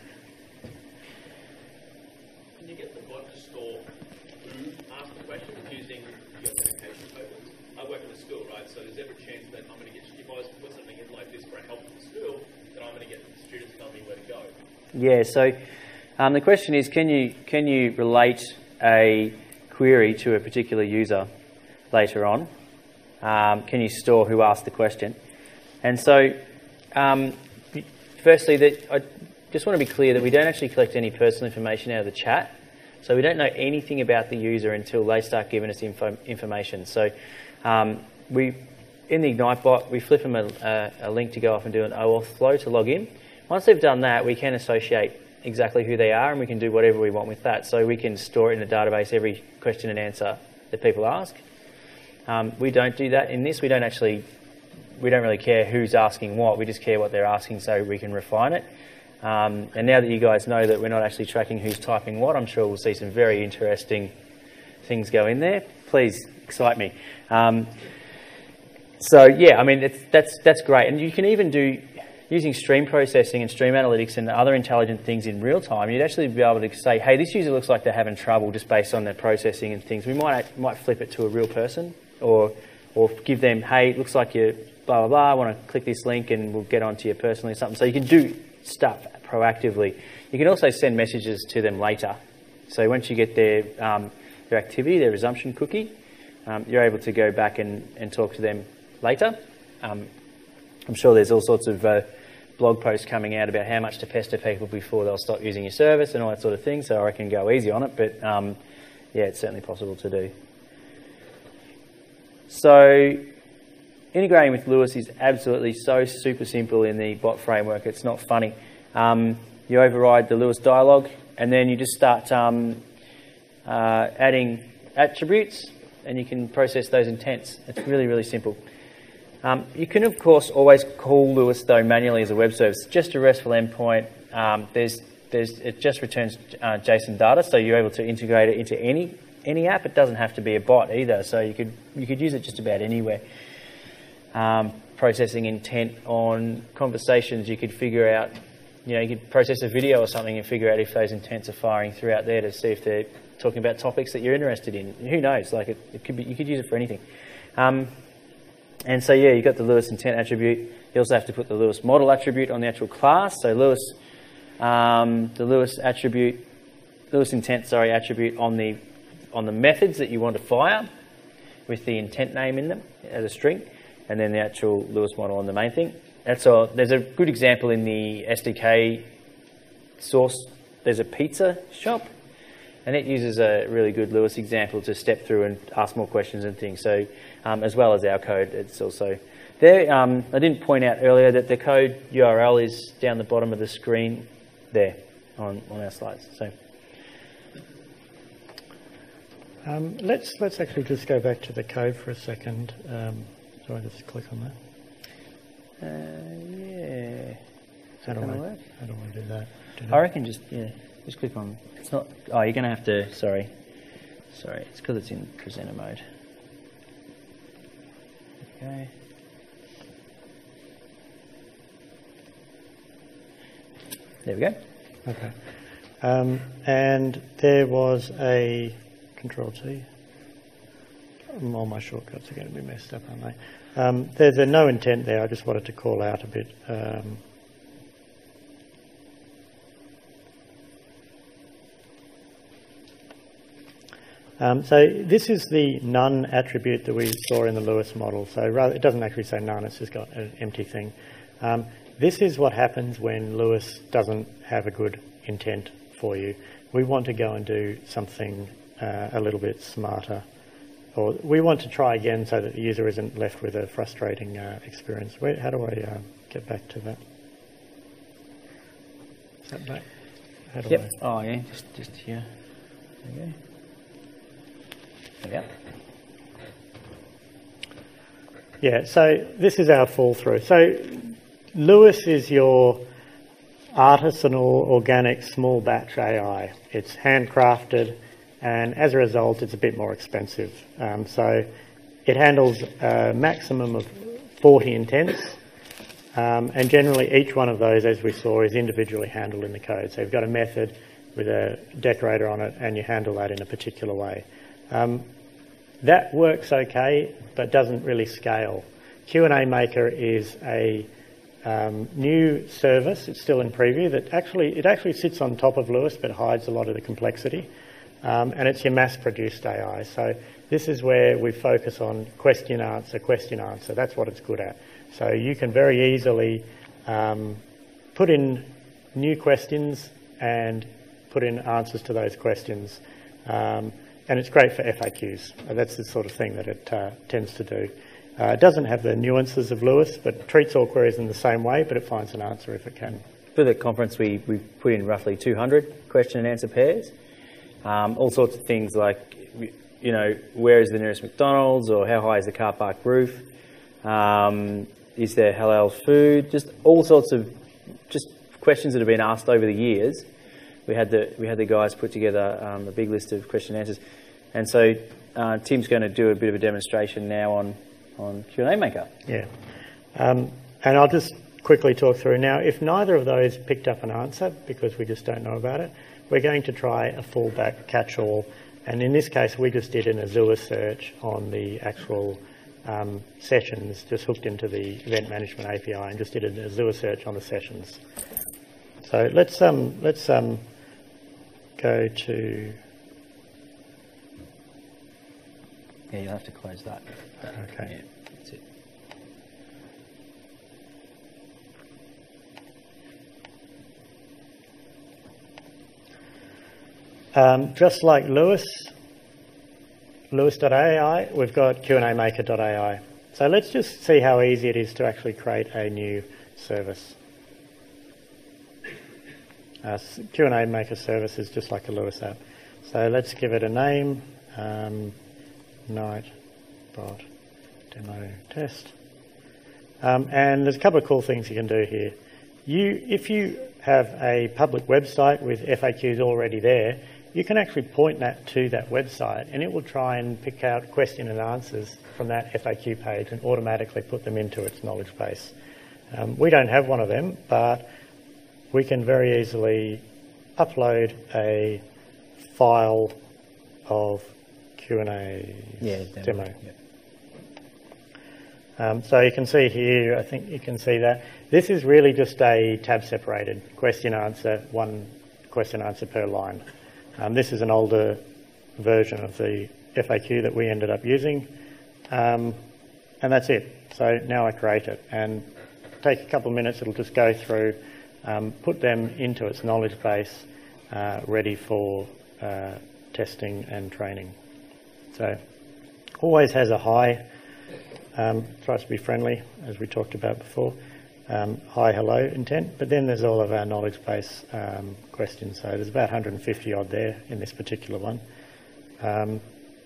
Can you get the bot to store who asked the questions using the authentication tokens? I work in a school, right? So there's every chance that I'm going to get, if I was to put something in like this for a help for the school, that I'm going to get students tell me where to go. Yeah. So um, the question is, can you can you relate a query to a particular user later on? Um, can you store who asked the question? And so, um, firstly, that I just want to be clear that we don't actually collect any personal information out of the chat. So we don't know anything about the user until they start giving us info, information. So um, we, in the Ignite bot, we flip them a, a, a link to go off and do an OAuth flow to log in. Once they've done that, we can associate exactly who they are, and we can do whatever we want with that. So we can store it in a database, every question and answer that people ask. Um, we don't do that in this. We don't actually, we don't really care who's asking what. We just care what they're asking, so we can refine it. Um, and now that you guys know that we're not actually tracking who's typing what, I'm sure we'll see some very interesting things go in there. Please excite me. Um, so yeah, I mean, it's, that's that's great. And you can even do, using stream processing and stream analytics and other intelligent things in real time, you'd actually be able to say, hey, this user looks like they're having trouble just based on their processing and things. We might might flip it to a real person, or or give them, hey, it looks like you're blah, blah, blah, I want to click this link and we'll get onto you personally or something. So you can do stuff proactively. You can also send messages to them later. So once you get their, um, their activity, their resumption cookie, um, you're able to go back and, and talk to them later. Um, I'm sure there's all sorts of uh, blog posts coming out about how much to pester people before they'll stop using your service and all that sort of thing, so I reckon go easy on it, but um, yeah, it's certainly possible to do. So integrating with Lewis is absolutely so super simple in the bot framework. It's not funny. Um, you override the Lewis dialog, and then you just start um, uh, adding attributes, and you can process those intents. It's really, really simple. Um, you can, of course, always call Lewis, though, manually as a web service. Just a RESTful endpoint. Um, there's, there's, it just returns uh, JSON data, so you're able to integrate it into any any app. It doesn't have to be a bot either, so you could you could use it just about anywhere. Um, processing intent on conversations, you could figure out, you know, you could process a video or something and figure out if those intents are firing throughout there to see if they're talking about topics that you're interested in. Who knows? Like it, it could be, you could use it for anything. Um, and so yeah, you've got the Lewis intent attribute. You also have to put the Lewis model attribute on the actual class. So Lewis, um, the Lewis attribute, Lewis intent, sorry, attribute on the on the methods that you want to fire with the intent name in them as a string, and then the actual Lewis model on the main thing. That's all. There's a good example in the S D K source. There's a pizza shop, and it uses a really good Lewis example to step through and ask more questions and things. So um, as well as our code, it's also there. Um, I didn't point out earlier that the code U R L is down the bottom of the screen there on, on our slides. So. Um, let's let's actually just go back to the code for a second. Um, so I just click on that. Uh, yeah. How do, I, work? how do I do that? Do I reckon just yeah, just click on. It's not. Oh, you're going to have to. Sorry, sorry. It's because it's in presenter mode. Okay. There we go. Okay. Um, and there was a Control T. All my shortcuts are going to be messed up, aren't they? Um, there's a no intent there. I just wanted to call out a bit. Um, Um, so this is the none attribute that we saw in the Lewis model. So rather, it doesn't actually say none, it's just got an empty thing. Um, this is what happens when Lewis doesn't have a good intent for you. We want to go and do something uh, a little bit smarter. Or we want to try again so that the user isn't left with a frustrating uh, experience. Where, how do I uh, get back to that? Is that back? How do Yep. I? Oh, yeah, just, just here. There you go. There we go. Yeah, so this is our fall through. So Lewis is your artisanal, organic, small batch A I. It's handcrafted, and as a result, it's a bit more expensive. Um, so it handles a maximum of forty intents, um, and generally each one of those, as we saw, is individually handled in the code. So you've got a method with a decorator on it, and you handle that in a particular way. Um, that works okay, but doesn't really scale. Q and A Maker is a um, new service. It's still in preview. That actually it actually sits on top of Lewis, but hides a lot of the complexity. Um, and it's your mass-produced A I. So this is where we focus on question answer, question answer. That's what it's good at. So you can very easily um, put in new questions and put in answers to those questions. Um, and it's great for F A Qs. That's the sort of thing that it uh, tends to do. Uh, it doesn't have the nuances of Lewis, but treats all queries in the same way, but it finds an answer if it can. For the conference, we, we put in roughly two hundred question and answer pairs. Um, all sorts of things like, you know, where is the nearest McDonald's, or how high is the car park roof? Um, is there halal food? Just all sorts of just questions that have been asked over the years. We had the we had the guys put together um, a big list of question and answers, and so uh, Tim's going to do a bit of a demonstration now on on Q and A Maker. Yeah, um, and I'll just quickly talk through now. If neither of those picked up an answer because we just don't know about it, we're going to try a fallback catch-all, and in this case we just did an Azure search on the actual um, sessions, just hooked into the Event Management A P I, and just did an Azure search on the sessions. So let's um, let's um, go to. Yeah, you'll have to close that. Okay. Yeah, that's it. Um, just like Lewis, Lewis dot A I, we've got Q and A Maker dot A I. So let's just see how easy it is to actually create a new service. Uh, Q and A Maker service is just like a Lewis app. So let's give it a name, um, Nightbot Demo Test. Um, and there's a couple of cool things you can do here. You, if you have a public website with F A Qs already there, you can actually point that to that website, and it will try and pick out question and answers from that F A Q page and automatically put them into its knowledge base. Um, we don't have one of them, but we can very easily upload a file of Q and A Yeah, demo. demo. Yep. Um, so you can see here, I think you can see that. This is really just a tab separated question answer, one question answer per line. Um, this is an older version of the F A Q that we ended up using. Um, and that's it. So now I create it, and take a couple of minutes, it'll just go through, um, put them into its knowledge base, uh, ready for uh, testing and training. So always has a high, um, tries to be friendly, as we talked about before, um, hi, hello intent, but then there's all of our knowledge base um, questions. So there's about one hundred fifty odd there in this particular one. Um,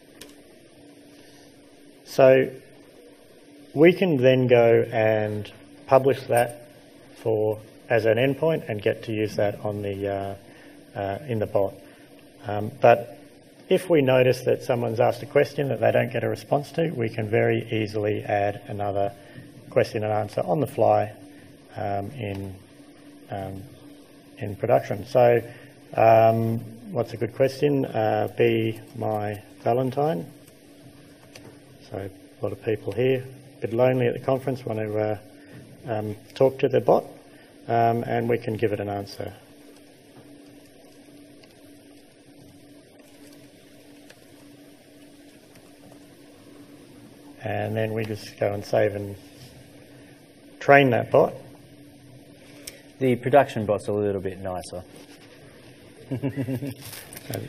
so we can then go and publish that for as an endpoint and get to use that on the uh, uh, in the bot. Um, but if we notice that someone's asked a question that they don't get a response to, we can very easily add another question and answer on the fly um, in um, in production. So, um, what's a good question? Uh, be my Valentine. So a lot of people here, a bit lonely at the conference, want to uh, um, talk to the bot, um, and we can give it an answer. and then we just go and save and train that bot. The production bot's a little bit nicer. And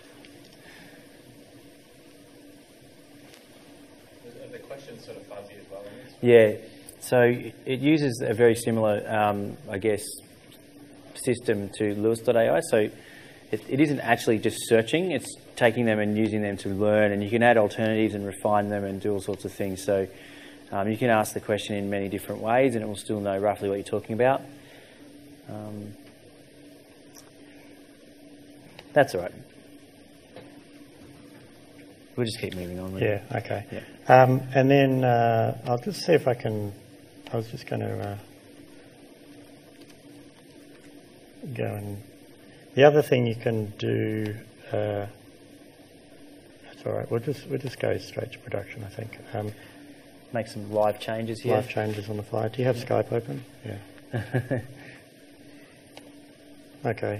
The question's sort of fuzzy as well. Yeah, so it uses a very similar, um, I guess, system to Lewis dot A I. So it, it isn't actually just searching, it's taking them and using them to learn, and you can add alternatives and refine them and do all sorts of things. So um, you can ask the question in many different ways and it will still know roughly what you're talking about. Um, that's all right. We'll just keep moving on. yeah, okay. Yeah. Um, and then uh, I'll just see if I can, I was just going to uh, go and, the other thing you can do, uh, that's all right, we'll just, we'll just go straight to production, I think. Um, Make some live changes here. live changes on the fly. Do you have Skype open? Yeah. Okay.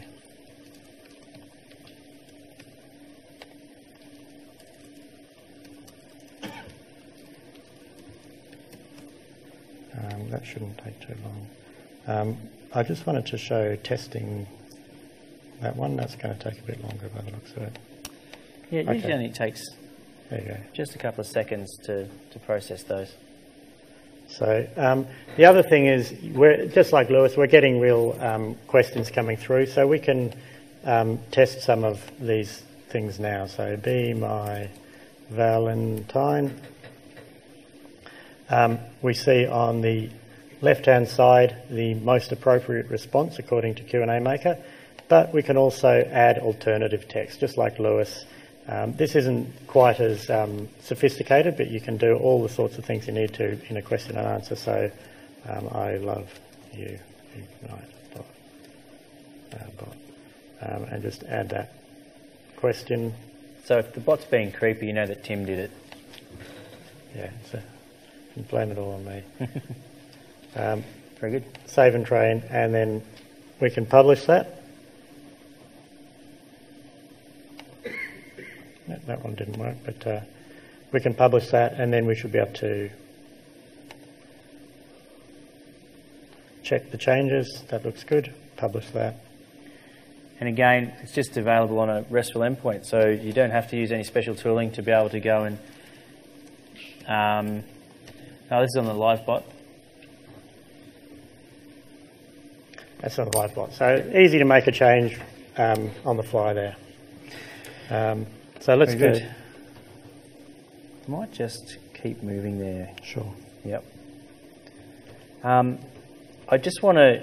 Um, that shouldn't take too long. Um, I just wanted to show testing that one. That's going to take a bit longer by the looks of it. Yeah, it usually Okay. only takes There you go. just a couple of seconds to, to process those. So um, the other thing is, we're just like Lewis, we're getting real um, questions coming through, so we can um, test some of these things now. So be my Valentine. Um, we see on the left-hand side the most appropriate response according to Q and A Maker, but we can also add alternative text, just like Lewis. Um, this isn't quite as um, sophisticated, but you can do all the sorts of things you need to in a question and answer. So, um, I love you, Ignite bot, uh, bot. Um, and just add that question. So if the bot's being creepy, you know that Tim did it. Yeah, so you can blame it all on me. um, Very good. save and train, and then we can publish that. No, that one didn't work, but uh, we can publish that, and then we should be able to check the changes. That looks good. Publish that. And again, it's just available on a RESTful endpoint, so you don't have to use any special tooling to be able to go and... Um, no, this is on the live bot. That's on the live bot. So easy to make a change um, on the fly there. Um, so let's Very go. good. Might just keep moving there. Sure. Yep. Um, I just want to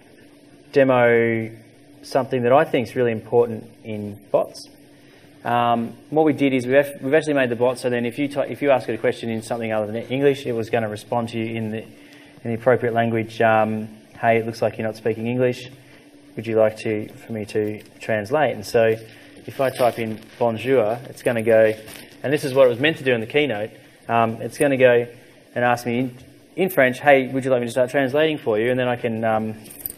demo something that I think is really important in bots. Um, what we did is we've, we've actually made the bot so then if you ty- if you ask it a question in something other than English, it was going to respond to you in the in the appropriate language. Um, hey, it looks like you're not speaking English. Would you like to for me to translate? And so if I type in bonjour, it's going to go, and this is what it was meant to do in the keynote. Um, it's going to go and ask me in, in French, hey, would you like me to start translating for you? And then I can, um,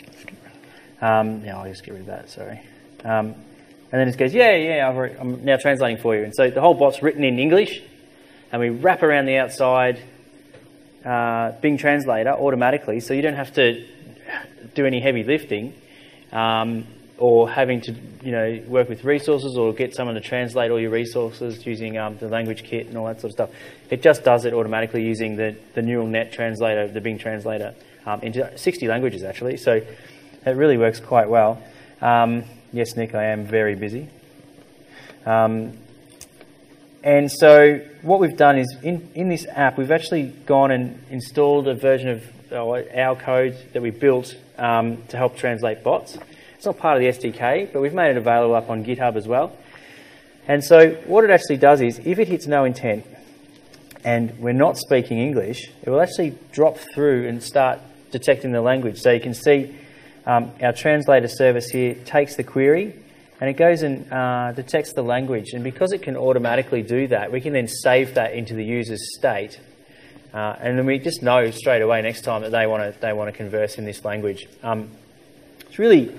um, yeah, I'll just get rid of that, sorry. Um, and then it goes, yeah, yeah, I've already, I'm now translating for you. And so the whole bot's written in English, and we wrap around the outside uh, Bing Translator automatically, so you don't have to do any heavy lifting. Um, or having to, you know, work with resources or get someone to translate all your resources using um, the language kit and all that sort of stuff. It just does it automatically using the, the neural net translator, the Bing translator, um, into sixty languages actually. So it really works quite well. Um, yes, Nick, I am very busy. Um, and so what we've done is in, in this app, we've actually gone and installed a version of our code that we built um, to help translate bots. It's not part of the S D K, but we've made it available up on GitHub as well. And so what it actually does is, if it hits no intent and we're not speaking English, it will actually drop through and start detecting the language. So you can see um, our translator service here takes the query and it goes and uh, detects the language. And because it can automatically do that, we can then save that into the user's state. Uh, and then we just know straight away next time that they want to they want to converse in this language. Um, it's really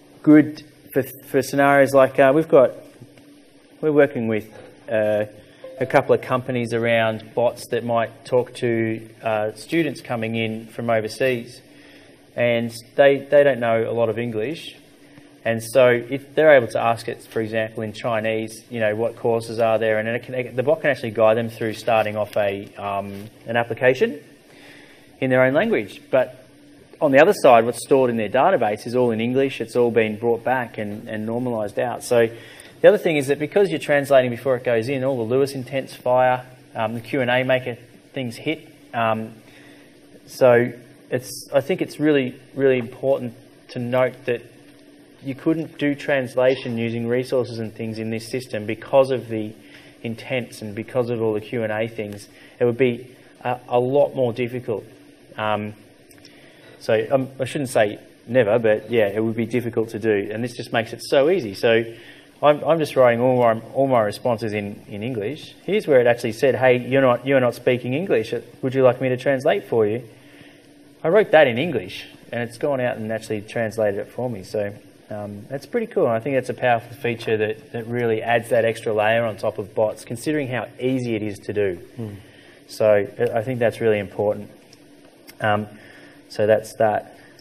good for, for scenarios like uh, we've got, we're working with uh, a couple of companies around bots that might talk to uh, students coming in from overseas, and they they don't know a lot of English, and so if they're able to ask it, for example, in Chinese, you know, what courses are there, and it can, the bot can actually guide them through starting off a um, an application in their own language. But on the other side, what's stored in their database is all in English. It's all been brought back and, and normalised out. So the other thing is that because you're translating before it goes in, all the Lewis intents fire, um, the Q and A maker things hit. Um, so it's I think it's really, really important to note that you couldn't do translation using resources and things in this system because of the intents and because of all the Q and A things. It would be a, a lot more difficult. Um, So um, I shouldn't say never, but yeah, it would be difficult to do, and this just makes it so easy. So I'm, I'm just writing all my all my responses in, in English. Here's where it actually said, "Hey, you're not you're not speaking English. Would you like me to translate for you?" I wrote that in English, and it's gone out and actually translated it for me. So um, that's pretty cool. And I think that's a powerful feature that, that really adds that extra layer on top of bots, considering how easy it is to do. Mm. So I think that's really important. Um, So that's that.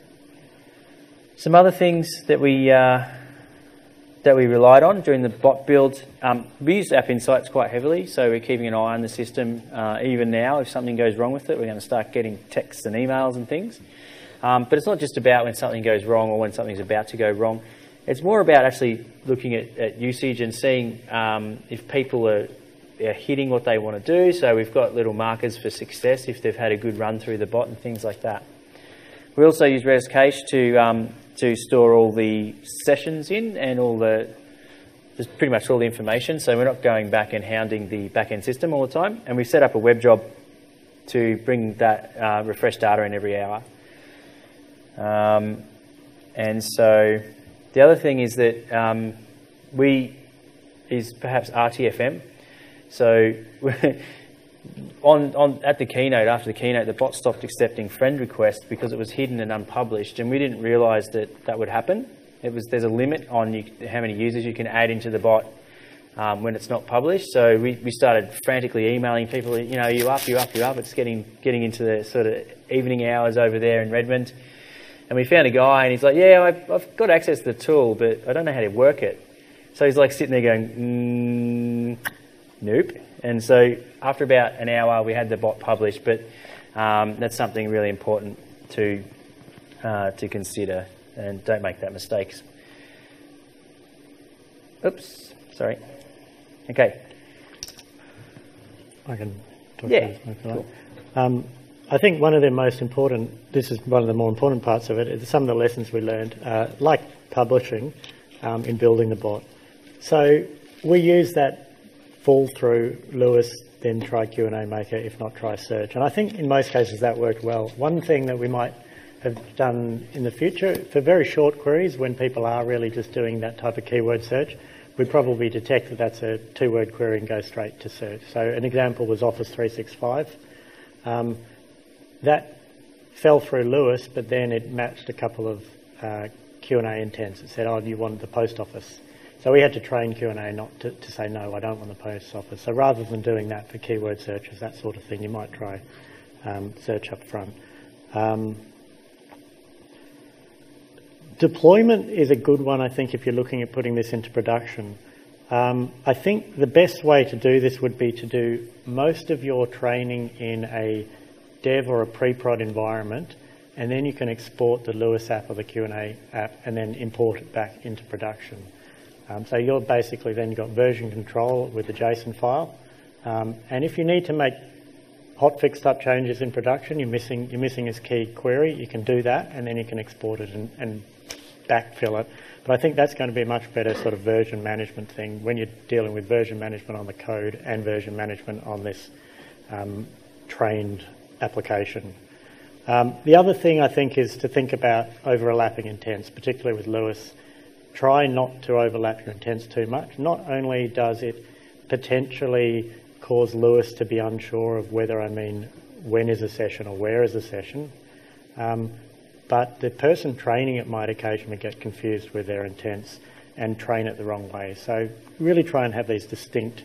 Some other things that we uh, that we relied on during the bot build. Um, we use App Insights quite heavily, so we're keeping an eye on the system. Uh, even now, if something goes wrong with it, we're going to start getting texts and emails and things. Um, but it's not just about when something goes wrong or when something's about to go wrong. It's more about actually looking at, at usage and seeing um, if people are, are hitting what they want to do. So we've got little markers for success if they've had a good run through the bot and things like that. We also use Redis Cache to um, to store all the sessions in and all the just pretty much all the information. So we're not going back and hounding the back-end system all the time. And we've set up a web job to bring that uh, refresh data in every hour. Um, and so the other thing is that um, we is perhaps R T F M. So On, on at the keynote, after the keynote, the bot stopped accepting friend requests because it was hidden and unpublished, and we didn't realise that that would happen. It was there's a limit on you, how many users you can add into the bot um, when it's not published. So we, we started frantically emailing people. You know, you up, you up, you up. It's getting getting into the sort of evening hours over there in Redmond, and we found a guy, and he's like, "Yeah, I've, I've got access to the tool, but I don't know how to work it." So he's like sitting there going, mm, "Nope." And so after about an hour, we had the bot published, but um, that's something really important to uh, to consider, and don't make that mistake. Oops, sorry. Okay. I can talk yeah, to this if you like. Cool. Um, I think one of the most important, this is one of the more important parts of it, is some of the lessons we learned, uh, like publishing um, in building the bot. So we use that fall through Lewis, then try Q and A maker, if not try search. And I think in most cases that worked well. One thing that we might have done in the future, for very short queries, when people are really just doing that type of keyword search, we'd probably detect that that's a two-word query and go straight to search. So an example was Office three sixty-five. Um, that fell through Lewis, but then it matched a couple of uh, Q and A intents. It said, oh, you wanted the post office. So we had to train Q and A not to, to say, no, I don't want the post office. So rather than doing that for keyword searches, that sort of thing, you might try um, search up front. Um, deployment is a good one, I think, if you're looking at putting this into production. Um, I think the best way to do this would be to do most of your training in a dev or a pre-prod environment, and then you can export the Lewis app or the Q and A app and then import it back into production. Um, so you're basically then got version control with the JSON file, um, and if you need to make hotfix type changes in production, you're missing you're missing this key query, you can do that, and then you can export it and, and backfill it. But I think that's going to be a much better sort of version management thing when you're dealing with version management on the code and version management on this um, trained application. Um, the other thing I think is to think about overlapping intents, particularly with Lewis. Try not to overlap your intents too much. Not only does it potentially cause Lewis to be unsure of whether I mean when is a session or where is a session, um, but the person training it might occasionally get confused with their intents and train it the wrong way. So really try and have these distinct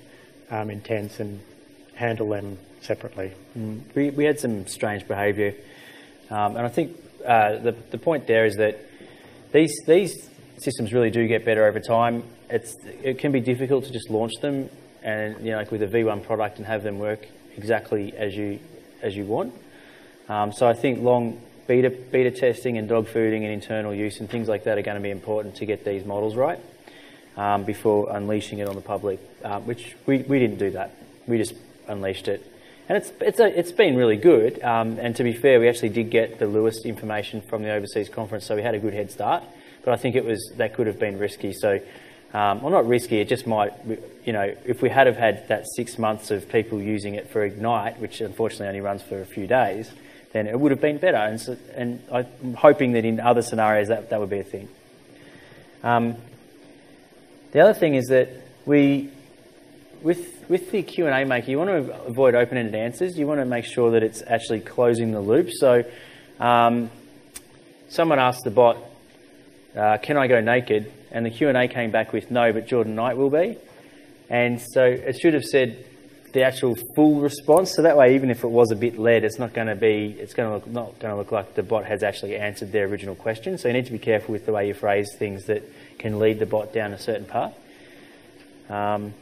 um, intents and handle them separately. Mm. We, we had some strange behaviour, um, and I think uh, the the point there is that these these systems really do get better over time. It's it can be difficult to just launch them and you know like with a V one product and have them work exactly as you as you want. Um, so I think long beta beta testing and dog fooding and internal use and things like that are going to be important to get these models right um, before unleashing it on the public. Uh, which we, we didn't do that. We just unleashed it. And it's it's a, it's been really good. Um, and to be fair, we actually did get the Lewis information from the overseas conference, so we had a good head start. But I think it was that could have been risky. So, um, well, not risky. It just might, you know, if we had have had that six months of people using it for Ignite, which unfortunately only runs for a few days, then it would have been better. And so, and I'm hoping that in other scenarios that that would be a thing. Um, the other thing is that we. With with the Q and A maker, you want to avoid open-ended answers. You want to make sure that it's actually closing the loop. So um, someone asked the bot, uh, can I go naked? And the Q and A came back with no, but Jordan Knight will be. And so it should have said the actual full response. So that way, even if it was a bit led, it's not going to be, it's going to look, not going to look like the bot has actually answered their original question. So you need to be careful with the way you phrase things that can lead the bot down a certain path. Um,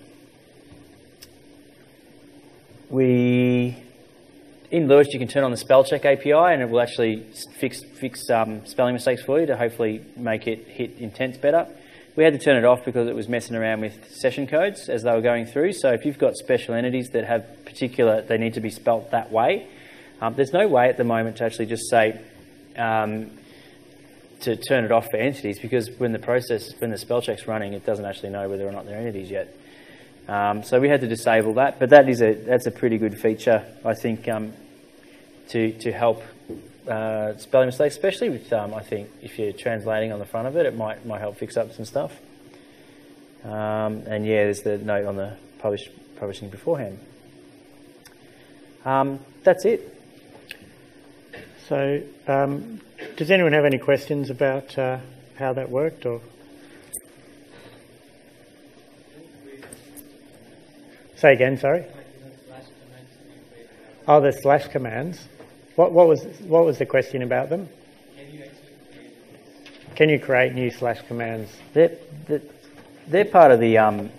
We, in Lewis, you can turn on the spell check A P I and it will actually fix fix um, spelling mistakes for you to hopefully make it hit intents better. We had to turn it off because it was messing around with session codes as they were going through. So if you've got special entities that have particular, they need to be spelt that way. Um, there's no way at the moment to actually just say um, to turn it off for entities, because when the process, when the spell check's running, it doesn't actually know whether or not they're entities yet. Um, so we had to disable that, but that is a that's a pretty good feature, I think, um, to to help uh, spelling mistakes, especially with um, I think if you're translating on the front of it, it might might help fix up some stuff. Um, and yeah, there's the note on the publish, publishing beforehand. Um, that's it. So, um, does anyone have any questions about uh, how that worked, or? Say again, sorry. Oh, the slash commands. What, what was what was the question about them? Can you create new slash commands? They're, they're, they're part of the. Um,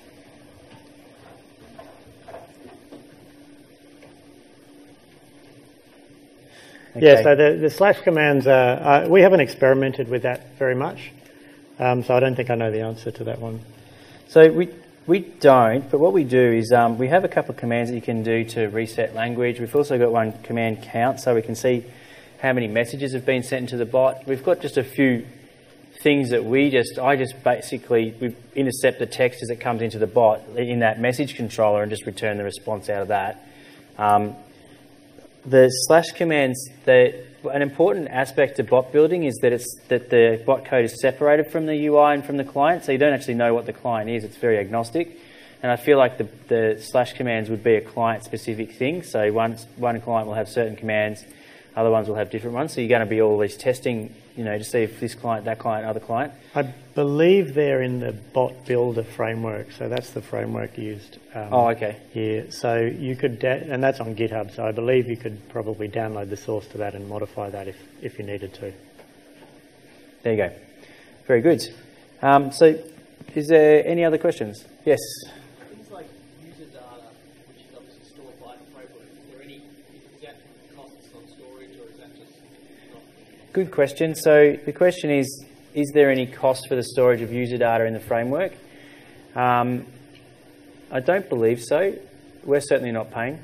okay. Yeah. So the, the slash commands. Uh, uh, we haven't experimented with that very much, um, so I don't think I know the answer to that one. So we. We don't, but what we do is um, we have a couple of commands that you can do to reset language. We've also got one command count, so we can see how many messages have been sent to the bot. We've got just a few things that we just, I just basically we intercept the text as it comes into the bot in that message controller and just return the response out of that. Um, the slash commands, the, an important aspect of bot building is that it's that the bot code is separated from the U I and from the client, so you don't actually know what the client is. It's very agnostic, and I feel like the, the slash commands would be a client-specific thing. So one one client will have certain commands, other ones will have different ones. So you're going to be always testing, you know, to see if this client, that client, other client. I believe they're in the bot builder framework, so that's the framework used. Um, oh, okay. Here, so you could, da- and that's on GitHub. So I believe you could probably download the source to that and modify that if if you needed to. There you go. Very good. Um, so, is there any other questions? Yes. Things like user data, which is obviously stored by the framework. Is there any is that costs on storage, or is that just not? Good question. So the question is, is there any cost for the storage of user data in the framework? Um, I don't believe so. We're certainly not paying.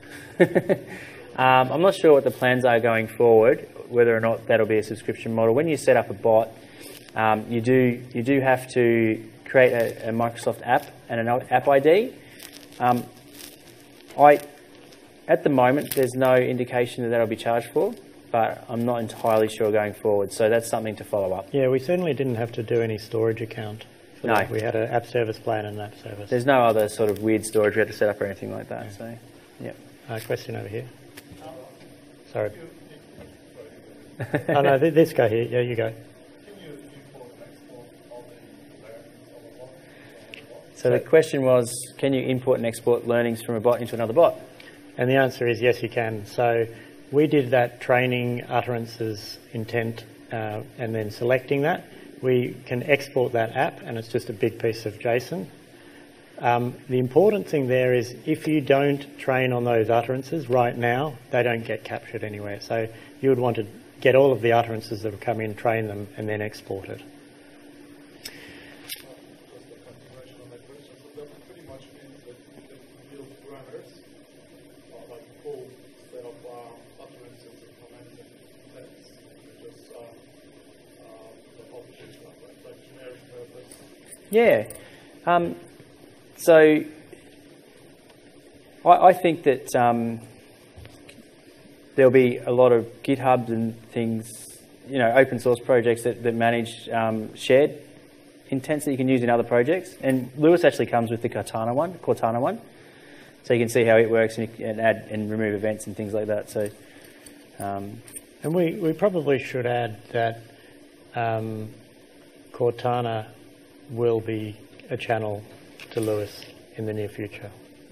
um, I'm not sure what the plans are going forward, whether or not that'll be a subscription model. When you set up a bot, um, you do you do have to create a, a Microsoft app and an app I D. Um, I, at the moment, there's no indication that that'll be charged for, but I'm not entirely sure going forward. So that's something to follow up. Yeah, we certainly didn't have to do any storage account for No. that. We had an app service plan and an app service. There's no other sort of weird storage we had to set up or anything like that. So, yeah. Uh, question over here. Sorry. oh no, th- this guy here. Yeah, you go. So the question was, can you import and export learnings from a bot into another bot? And the answer is yes, you can. So we did that training utterances intent uh, and then selecting that. We can export that app and it's just a big piece of JSON. Um, the important thing there is if you don't train on those utterances right now, they don't get captured anywhere. So you would want to get all of the utterances that have come in, train them, and then export it. Yeah. Um, so I, I think that um, there'll be a lot of GitHubs and things, you know, open source projects that, that manage um, shared intents that you can use in other projects. And Lewis actually comes with the Cortana one, Cortana one. So you can see how it works and, you can add and remove events and things like that. So, um, and we, we probably should add that um, Cortana will be a channel to Lewis in the near future.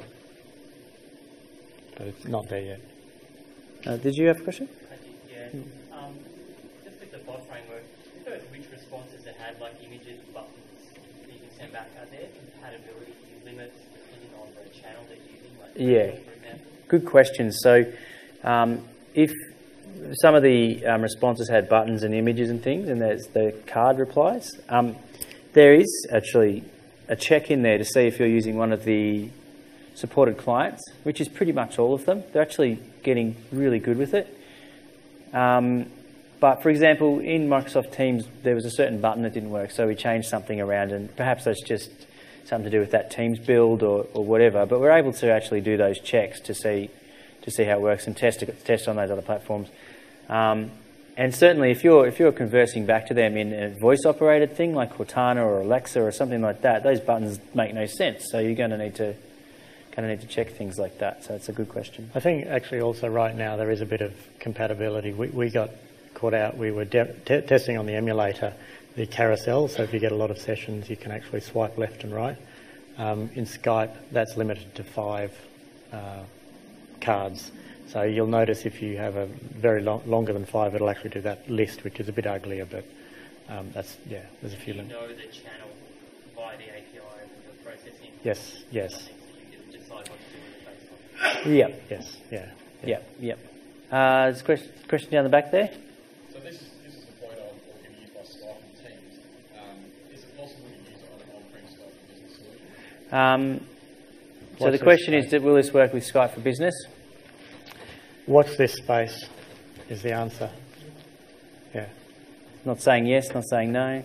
But it's not there yet. Uh, did you have a question? I did, yeah. Hmm. Um, just with the bot framework, if there was rich responses that had like images, buttons that you can send back, are there compatibility limits depending on the channel they're using? Like Yeah, for example? Good question. So um, if some of the um, responses had buttons and images and things, and there's the card replies, um, there is actually a check in there to see if you're using one of the supported clients, which is pretty much all of them. They're actually getting really good with it. Um, but for example, in Microsoft Teams, there was a certain button that didn't work, so we changed something around, and perhaps that's just something to do with that Teams build or, or whatever. But we're able to actually do those checks to see to see how it works and test test on those other platforms. Um, And certainly, if you're if you're conversing back to them in a voice-operated thing like Cortana or Alexa or something like that, those buttons make no sense. So you're going to need to kind of need to check things like that. So it's a good question. I think actually also right now there is a bit of compatibility. We we got caught out. We were de te testing on the emulator the carousel. So if you get a lot of sessions, you can actually swipe left and right. Um, in Skype, that's limited to five uh, cards. So you'll notice if you have a very long, longer than five, it'll actually do that list, which is a bit uglier, but um, that's, yeah, there's a few limits. You know the channel via the A P I and the processing. Yes, yes. So you can decide what to do with it based on. Yep. Yes, yeah. Yep. Yep. Uh, there's a question, question down the back there. So this is this is the point of what can be used by Skype and Teams. Um, is it possible to use it on an on-prem Skype for Business solution? Um, so What's the this question space? is, that will this work with Skype for Business? Watch this space is the answer. Yeah. Not saying yes, not saying no.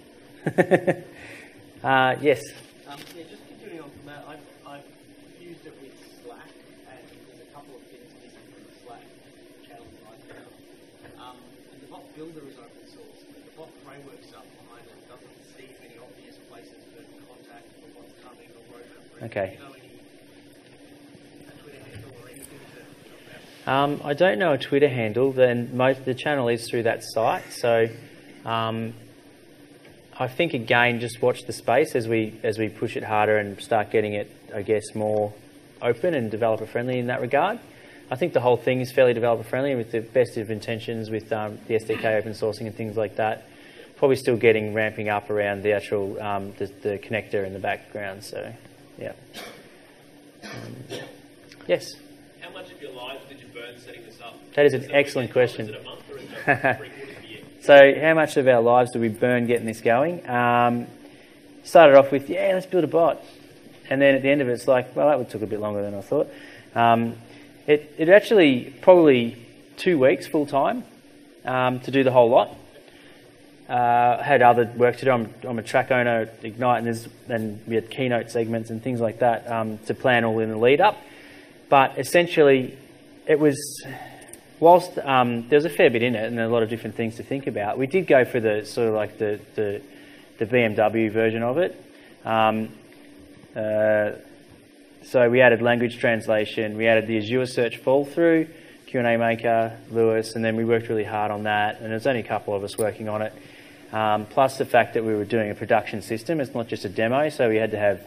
uh, yes. Um, yeah, just continuing on from that, I've, I've used it with Slack, and there's a couple of things missing from the Slack channel right now. Um, and the bot builder is open source, but the bot framework stuff behind it doesn't see any obvious places for contact or what's coming or roadmap. Okay. Do you know any Twitter handle or anything to help out? Um, I don't know a Twitter handle. Then most the channel is through that site. So um, I think again, just watch the space as we as we push it harder and start getting it, I guess, more open and developer friendly in that regard. I think the whole thing is fairly developer friendly with the best of intentions with um, the S D K open sourcing and things like that. Probably still getting ramping up around the actual um, the, the connector in the background. So yeah. Um, yes. How much of your lives did you burn setting this up? That is an it excellent a- question. Is it a month or is it three quarters of a year? So how much of our lives do we burn getting this going? Um, started off with, yeah, let's build a bot. And then at the end of it, it's like, well, that took a bit longer than I thought. Um, it, it actually probably two weeks full time um, to do the whole lot. Uh, had other work to do. I'm, I'm a track owner at Ignite, and, there's, and we had keynote segments and things like that um, to plan all in the lead up. But essentially, it was, whilst um, there was a fair bit in it and a lot of different things to think about, we did go for the sort of like the, the, the B M W version of it. Um, uh, so we added language translation, we added the Azure search fall through, Q and A maker, Lewis, and then we worked really hard on that, and there's only a couple of us working on it. Um, plus the fact that we were doing a production system, it's not just a demo, so we had to have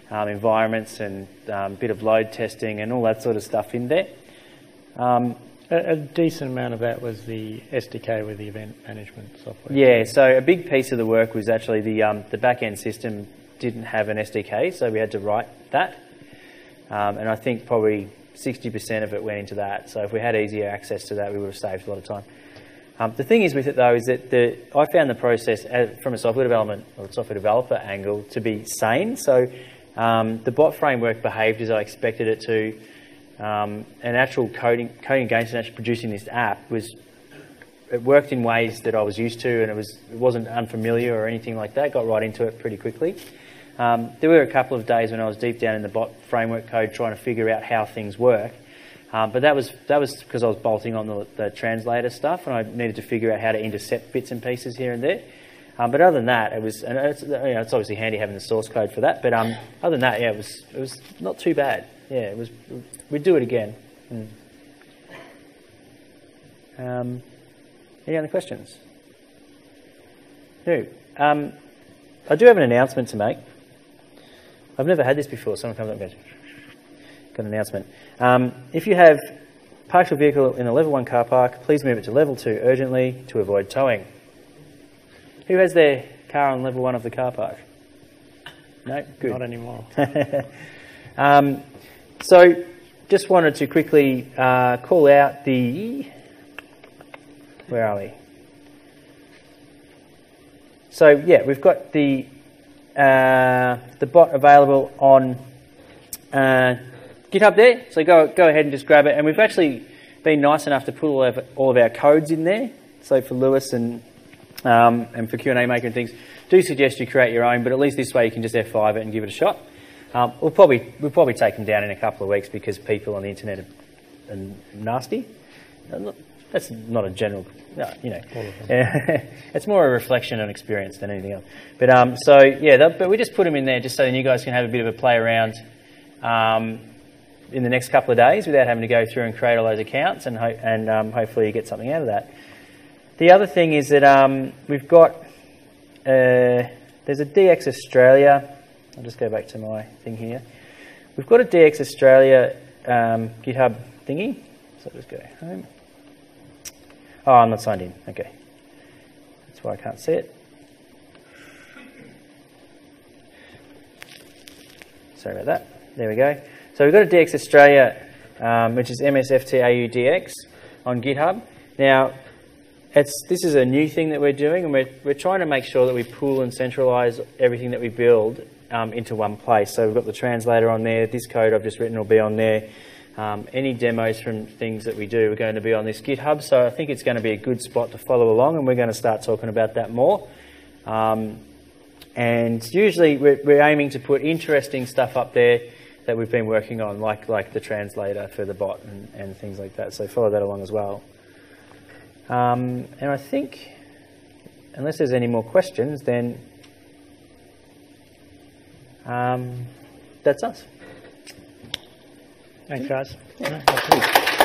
um, environments and a um, bit of load testing and all that sort of stuff in there. Um, A, a decent amount of that was the S D K with the event management software. Yeah, so a big piece of the work was actually the um, the back-end system didn't have an S D K, so we had to write that. Um, and I think probably sixty percent of it went into that. So if we had easier access to that, we would have saved a lot of time. Um, the thing is with it, though, is that the, I found the process as, from a software development or software developer angle to be sane. So um, the bot framework behaved as I expected it to. Um, and actual coding, coding against and actually producing this app was, it worked in ways that I was used to, and it was it wasn't unfamiliar or anything like that. Got right into it pretty quickly. Um, there were a couple of days when I was deep down in the bot framework code trying to figure out how things work, um, but that was that was because I was bolting on the, the translator stuff, and I needed to figure out how to intercept bits and pieces here and there. Um, but other than that, it was, and it's, you know, it's obviously handy having the source code for that. But um, other than that, yeah, it was it was not too bad. Yeah, it was. We'd do it again. Mm. Um, any other questions? No. Um, I do have an announcement to make. I've never had this before. Someone comes up and goes, got an announcement. Um, if you have parked your vehicle in a level one car park, please move it to level two urgently to avoid towing. Who has their car on level one of the car park? No? Good. Not anymore. um, so, just wanted to quickly uh, call out the... Where are we? So, yeah, we've got the uh, the bot available on uh, GitHub there. So go go ahead and just grab it. And we've actually been nice enough to put all of, all of our codes in there. So for Lewis and um, and for Q and A Maker and things, do suggest you create your own. But at least this way you can just F five it and give it a shot. Um, we'll probably we'll probably take them down in a couple of weeks because people on the internet are, are nasty. That's not a general, no, you know. It's more a reflection on experience than anything else. But um, so yeah, that, but we just put them in there just so then you guys can have a bit of a play around um, in the next couple of days without having to go through and create all those accounts, and ho and um, hopefully you get something out of that. The other thing is that um, we've got uh, there's a D X Australia. I'll just go back to my thing here. We've got a D X Australia um, GitHub thingy. So I'll just go home. Oh, I'm not signed in. Okay. That's why I can't see it. Sorry about that. There we go. So we've got a D X Australia, um, which is M S F T A U D X on GitHub. Now, it's, this is a new thing that we're doing, and we're, we're trying to make sure that we pool and centralize everything that we build um, into one place. So we've got the translator on there. This code I've just written will be on there. Um, any demos from things that we do are going to be on this GitHub, so I think it's going to be a good spot to follow along, and we're going to start talking about that more. Um, and usually we're, we're aiming to put interesting stuff up there that we've been working on, like like the translator for the bot and, and things like that, so follow that along as well. Um, and I think, unless there's any more questions, then um, that's us. Thanks, guys. Yeah,